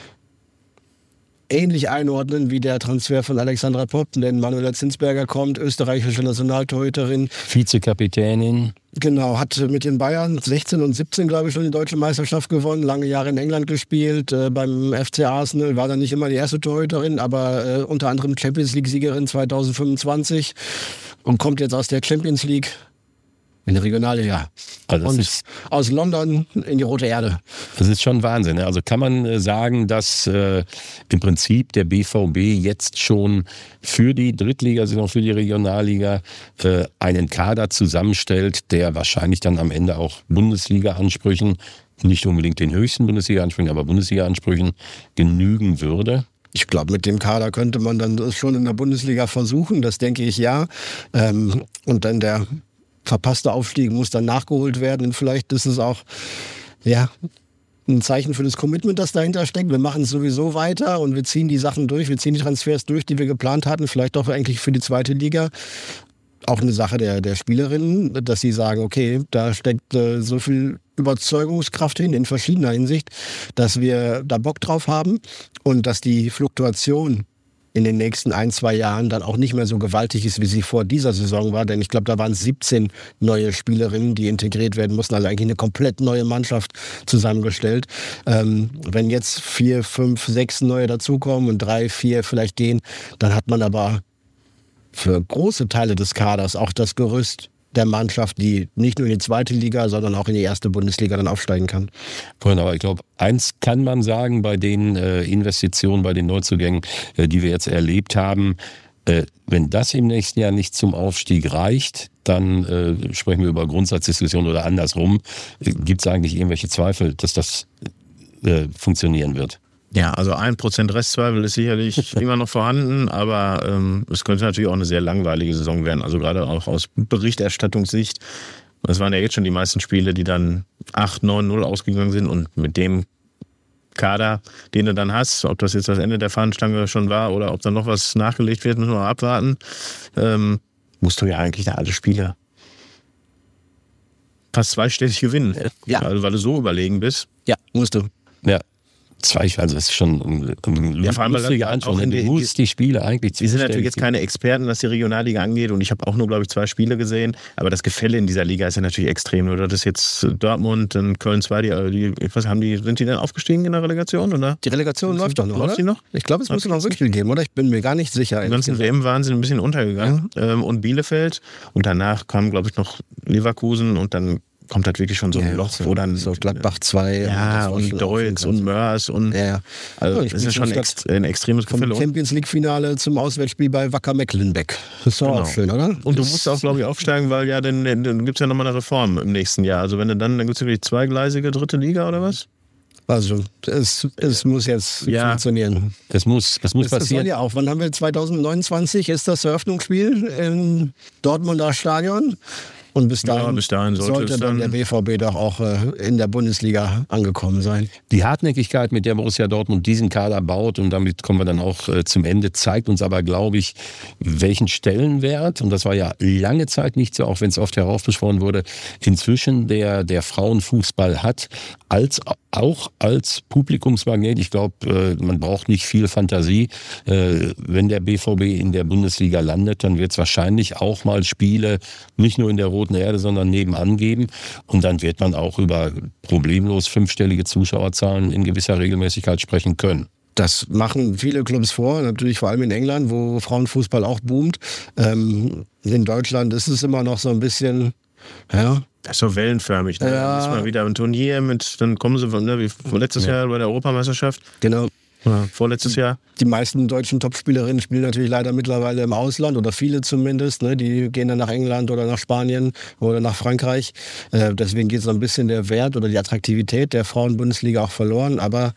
ähnlich einordnen wie der Transfer von Alexandra Popp, denn Manuela Zinsberger kommt, österreichische Nationaltorhüterin. Vizekapitänin. Genau, hat mit den Bayern sechzehn und siebzehn, glaube ich, schon die deutsche Meisterschaft gewonnen, lange Jahre in England gespielt, äh, beim F C Arsenal, war dann nicht immer die erste Torhüterin, aber äh, unter anderem Champions League-Siegerin zwanzig fünfundzwanzig und kommt jetzt aus der Champions League in die Regionalliga. Also das und ist- aus London in die Rote Erde. Das ist schon Wahnsinn. Ne? Also kann man äh, sagen, dass äh, im Prinzip der B V B jetzt schon für die Drittligasaison, für die Regionalliga äh, einen Kader zusammenstellt, der wahrscheinlich dann am Ende auch Bundesliga-Ansprüchen, nicht unbedingt den höchsten Bundesliga-Ansprüchen, aber Bundesliga-Ansprüchen genügen würde. Ich glaube, mit dem Kader könnte man dann das schon in der Bundesliga versuchen, das denke ich ja. Ähm, und dann der verpasste Aufstieg muss dann nachgeholt werden. Und vielleicht ist es auch ja, ein Zeichen für das Commitment, das dahinter steckt. Wir machen es sowieso weiter und wir ziehen die Sachen durch, wir ziehen die Transfers durch, die wir geplant hatten, vielleicht auch eigentlich für die zweite Liga. Auch eine Sache der, der Spielerinnen, dass sie sagen, okay, da steckt äh, so viel Überzeugungskraft hin, in verschiedener Hinsicht, dass wir da Bock drauf haben und dass die Fluktuation in den nächsten ein, zwei Jahren dann auch nicht mehr so gewaltig ist, wie sie vor dieser Saison war. Denn ich glaube, da waren siebzehn neue Spielerinnen, die integriert werden mussten. Also eigentlich eine komplett neue Mannschaft zusammengestellt. Ähm, wenn jetzt vier, fünf, sechs neue dazukommen und drei, vier vielleicht gehen, dann hat man aber für große Teile des Kaders auch das Gerüst, der Mannschaft, die nicht nur in die zweite Liga, sondern auch in die erste Bundesliga dann aufsteigen kann. Vorhin, aber ich glaube, eins kann man sagen bei den äh, Investitionen, bei den Neuzugängen, äh, die wir jetzt erlebt haben. Äh, wenn das im nächsten Jahr nicht zum Aufstieg reicht, dann äh, sprechen wir über Grundsatzdiskussionen oder andersrum. Äh, Gibt es eigentlich irgendwelche Zweifel, dass das äh, funktionieren wird? Ja, also ein Prozent Restzweifel ist sicherlich immer noch vorhanden, aber ähm, es könnte natürlich auch eine sehr langweilige Saison werden. Also gerade auch aus Berichterstattungssicht. Es waren ja jetzt schon die meisten Spiele, die dann acht, neun, null ausgegangen sind und mit dem Kader, den du dann hast, ob das jetzt das Ende der Fahnenstange schon war oder ob da noch was nachgelegt wird, müssen wir mal abwarten, ähm, musst du ja eigentlich da alle Spiele fast zweistellig gewinnen. Ja. Also weil du so überlegen bist. Ja, musst du. Ja. Zwei, also das ist schon ein, ein ja, vor allem lustiger Anspruch. Du musst die Spiele eigentlich Wir sind natürlich jetzt keine Experten, was die Regionalliga angeht und ich habe auch nur, glaube ich, zwei Spiele gesehen, aber das Gefälle in dieser Liga ist ja natürlich extrem. Oder das ist jetzt Dortmund, dann Köln zwei, die, die, was haben die, sind die denn aufgestiegen in der Relegation, oder? Die Relegation Sind läuft doch noch, läuft oder? die noch? Ich glaube, es muss noch ein Rückspiel geben, oder? Ich bin mir gar nicht sicher. Im ganzen W M-Wahnsinn ein bisschen untergegangen. Ja. Ähm, und Bielefeld und danach kam, glaube ich, noch Leverkusen und dann kommt halt wirklich schon so ein ja, Loch, so, wo dann so Gladbach zwei ja, und, und Deutz und Mörs und ja, ja. also ja, das ist schon ex, ein extremes vom Gefälle. Champions League Finale zum Auswärtsspiel bei Wacker Mecklenbeck. Das ist doch Genau. auch schön, oder? Und du das musst auch, glaube ich, aufsteigen, weil ja, dann, dann gibt es ja nochmal eine Reform im nächsten Jahr. Also wenn du dann, dann gibt es wirklich zweigleisige dritte Liga oder was? Also es, es muss jetzt Ja. funktionieren. Das muss, das muss Das, das soll passieren. ja auch. Wann haben wir zwanzig neunundzwanzig ist das Eröffnungsspiel im Dortmunder Stadion. Und bis dahin, Ja, bis dahin sollte sollte es dann dann- der B V B doch auch äh, in der Bundesliga angekommen sein. Die Hartnäckigkeit, mit der Borussia Dortmund diesen Kader baut, und damit kommen wir dann auch äh, zum Ende, zeigt uns aber, glaube ich, welchen Stellenwert, und das war ja lange Zeit nicht so, auch wenn es oft heraufbeschworen wurde, inzwischen der, der Frauenfußball hat, als auch als Publikumsmagnet. Ich glaube, äh, man braucht nicht viel Fantasie. Äh, wenn der B V B in der Bundesliga landet, dann wird es wahrscheinlich auch mal Spiele, nicht nur in der Roten Erde, sondern nebenan geben. Und dann wird man auch über problemlos fünfstellige Zuschauerzahlen in gewisser Regelmäßigkeit sprechen können. Das machen viele Clubs vor, natürlich vor allem in England, wo Frauenfußball auch boomt. Ähm, in Deutschland ist es immer noch so ein bisschen, ja, Das ist so wellenförmig. Ne? Ja. Dann ist mal wieder ein Turnier mit, dann kommen sie, ne, wie letztes Ja. Jahr bei der Europameisterschaft, genau. oder vorletztes Jahr. Die meisten deutschen Topspielerinnen spielen natürlich leider mittlerweile im Ausland oder viele zumindest. Ne? Die gehen dann nach England oder nach Spanien oder nach Frankreich. Äh, deswegen geht so ein bisschen der Wert oder die Attraktivität der Frauenbundesliga auch verloren. Aber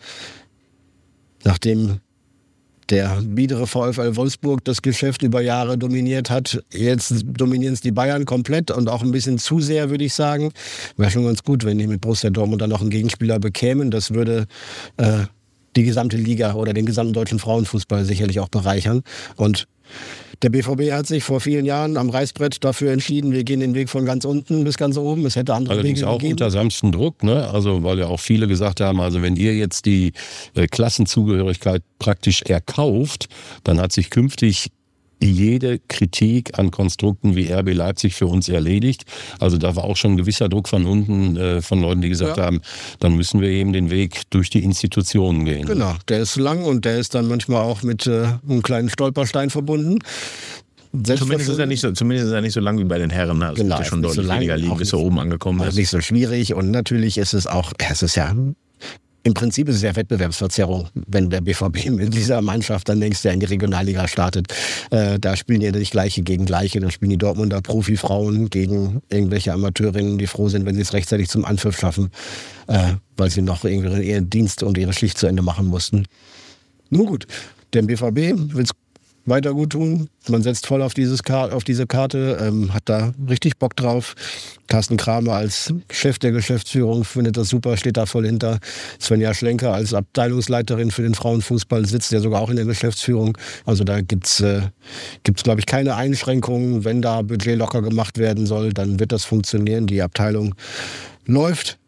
nachdem der biedere VfL Wolfsburg das Geschäft über Jahre dominiert hat, jetzt dominieren es die Bayern komplett und auch ein bisschen zu sehr, würde ich sagen. Wäre schon ganz gut, wenn die mit Borussia Dortmund dann noch einen Gegenspieler bekämen. Das würde äh, die gesamte Liga oder den gesamten deutschen Frauenfußball sicherlich auch bereichern. Und der B V B hat sich vor vielen Jahren am Reißbrett dafür entschieden, wir gehen den Weg von ganz unten bis ganz oben. Es hätte andere Allerdings Wege auch gegeben. unter sanftem Druck, ne? Also weil ja auch viele gesagt haben, also wenn ihr jetzt die äh, Klassenzugehörigkeit praktisch erkauft, dann hat sich künftig jede Kritik an Konstrukten wie R B Leipzig für uns erledigt. Also da war auch schon ein gewisser Druck von unten, äh, von Leuten, die gesagt Ja. haben, dann müssen wir eben den Weg durch die Institutionen gehen. Genau, der ist lang und der ist dann manchmal auch mit äh, einem kleinen Stolperstein verbunden. Zumindest ist, er nicht so, zumindest ist er nicht so lang wie bei den Herren. Ne? Also Genau, wird ja schon ist nicht so deutlich lang, weniger liegen, auch bis er nicht- oben angekommen Also ist. nicht so schwierig und natürlich ist es auch, es ist ja, im Prinzip ist es ja Wettbewerbsverzerrung, wenn der B V B mit dieser Mannschaft dann nächstes Jahr in die Regionalliga startet. Äh, da spielen ja nicht Gleiche gegen Gleiche, dann spielen die Dortmunder Profifrauen gegen irgendwelche Amateurinnen, die froh sind, wenn sie es rechtzeitig zum Anpfiff schaffen, äh, weil sie noch irgendwie ihren Dienst und ihre Schicht zu Ende machen mussten. Nun gut, der B V B will es weiter gut tun. Man setzt voll auf, dieses Kar- auf diese Karte, ähm, hat da richtig Bock drauf. Carsten Kramer als Chef der Geschäftsführung findet das super, steht da voll hinter. Svenja Schlenker als Abteilungsleiterin für den Frauenfußball sitzt ja sogar auch in der Geschäftsführung. Also da gibt's äh, gibt's, glaube ich, keine Einschränkungen. Wenn da Budget locker gemacht werden soll, dann wird das funktionieren. Die Abteilung läuft.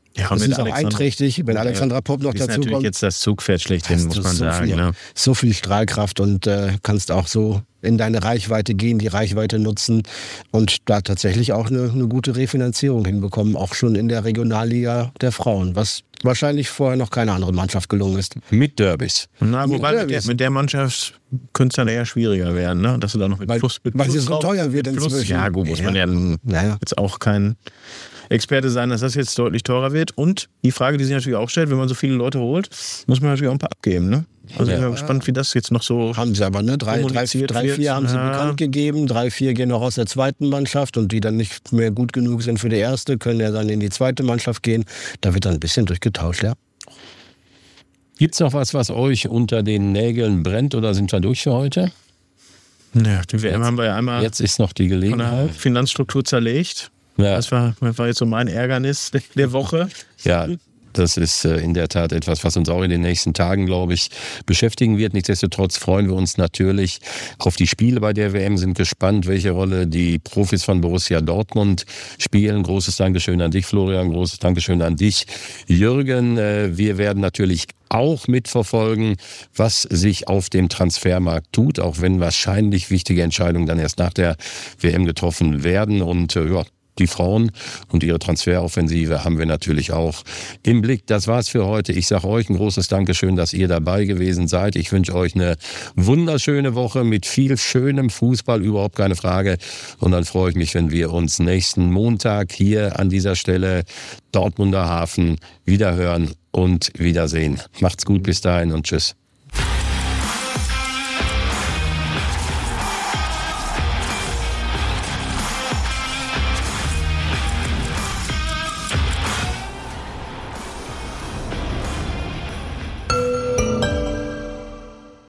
Ja, das ist auch einträchtig, wenn Alexandra Popp noch dazu kommt. Das ist natürlich jetzt das Zugpferd schlechthin, muss man so sagen. Viel, ne? So viel Strahlkraft und äh, kannst auch so in deine Reichweite gehen, die Reichweite nutzen und da tatsächlich auch eine, eine gute Refinanzierung hinbekommen, auch schon in der Regionalliga der Frauen, was wahrscheinlich vorher noch keiner anderen Mannschaft gelungen ist. Mit Derbys. Na, wobei mit der, mit der Mannschaft könnte es dann eher schwieriger werden, ne? Dass du da noch mit weil, Plus mit Weil Plus sie so drauf, teuer wird Plus, inzwischen. Ja gut, muss ja. man ja naja. jetzt auch kein Experte sein, dass das jetzt deutlich teurer wird. Und die Frage, die sich natürlich auch stellt, wenn man so viele Leute holt, muss man natürlich auch ein paar abgeben, ne? Also ja. Ich bin gespannt, wie das jetzt noch so haben sie aber, ne? Drei, drei, drei vier haben sie ja. bekannt gegeben, drei, vier gehen noch aus der zweiten Mannschaft und die dann nicht mehr gut genug sind für die erste, können ja dann in die zweite Mannschaft gehen. Da wird dann ein bisschen durchgetauscht, ja. Gibt es noch was, was euch unter den Nägeln brennt oder sind wir durch für heute? Ja, die W M jetzt, haben wir ja einmal jetzt ist noch die Gelegenheit. Von der Finanzstruktur zerlegt. Ja. Das, war, das war jetzt so mein Ärgernis der Woche. Ja, das ist äh, in der Tat etwas, was uns auch in den nächsten Tagen, glaube ich, beschäftigen wird. Nichtsdestotrotz freuen wir uns natürlich auf die Spiele bei der W M, sind gespannt, welche Rolle die Profis von Borussia Dortmund spielen. Großes Dankeschön an dich, Florian, großes Dankeschön an dich, Jürgen. Äh, wir werden natürlich auch mitverfolgen, was sich auf dem Transfermarkt tut, auch wenn wahrscheinlich wichtige Entscheidungen dann erst nach der W M getroffen werden. Und äh, ja, die Frauen und ihre Transferoffensive haben wir natürlich auch im Blick. Das war's für heute. Ich sage euch ein großes Dankeschön, dass ihr dabei gewesen seid. Ich wünsche euch eine wunderschöne Woche mit viel schönem Fußball, überhaupt keine Frage. Und dann freue ich mich, wenn wir uns nächsten Montag hier an dieser Stelle Dortmunder Hafen wiederhören und wiedersehen. Macht's gut bis dahin und tschüss.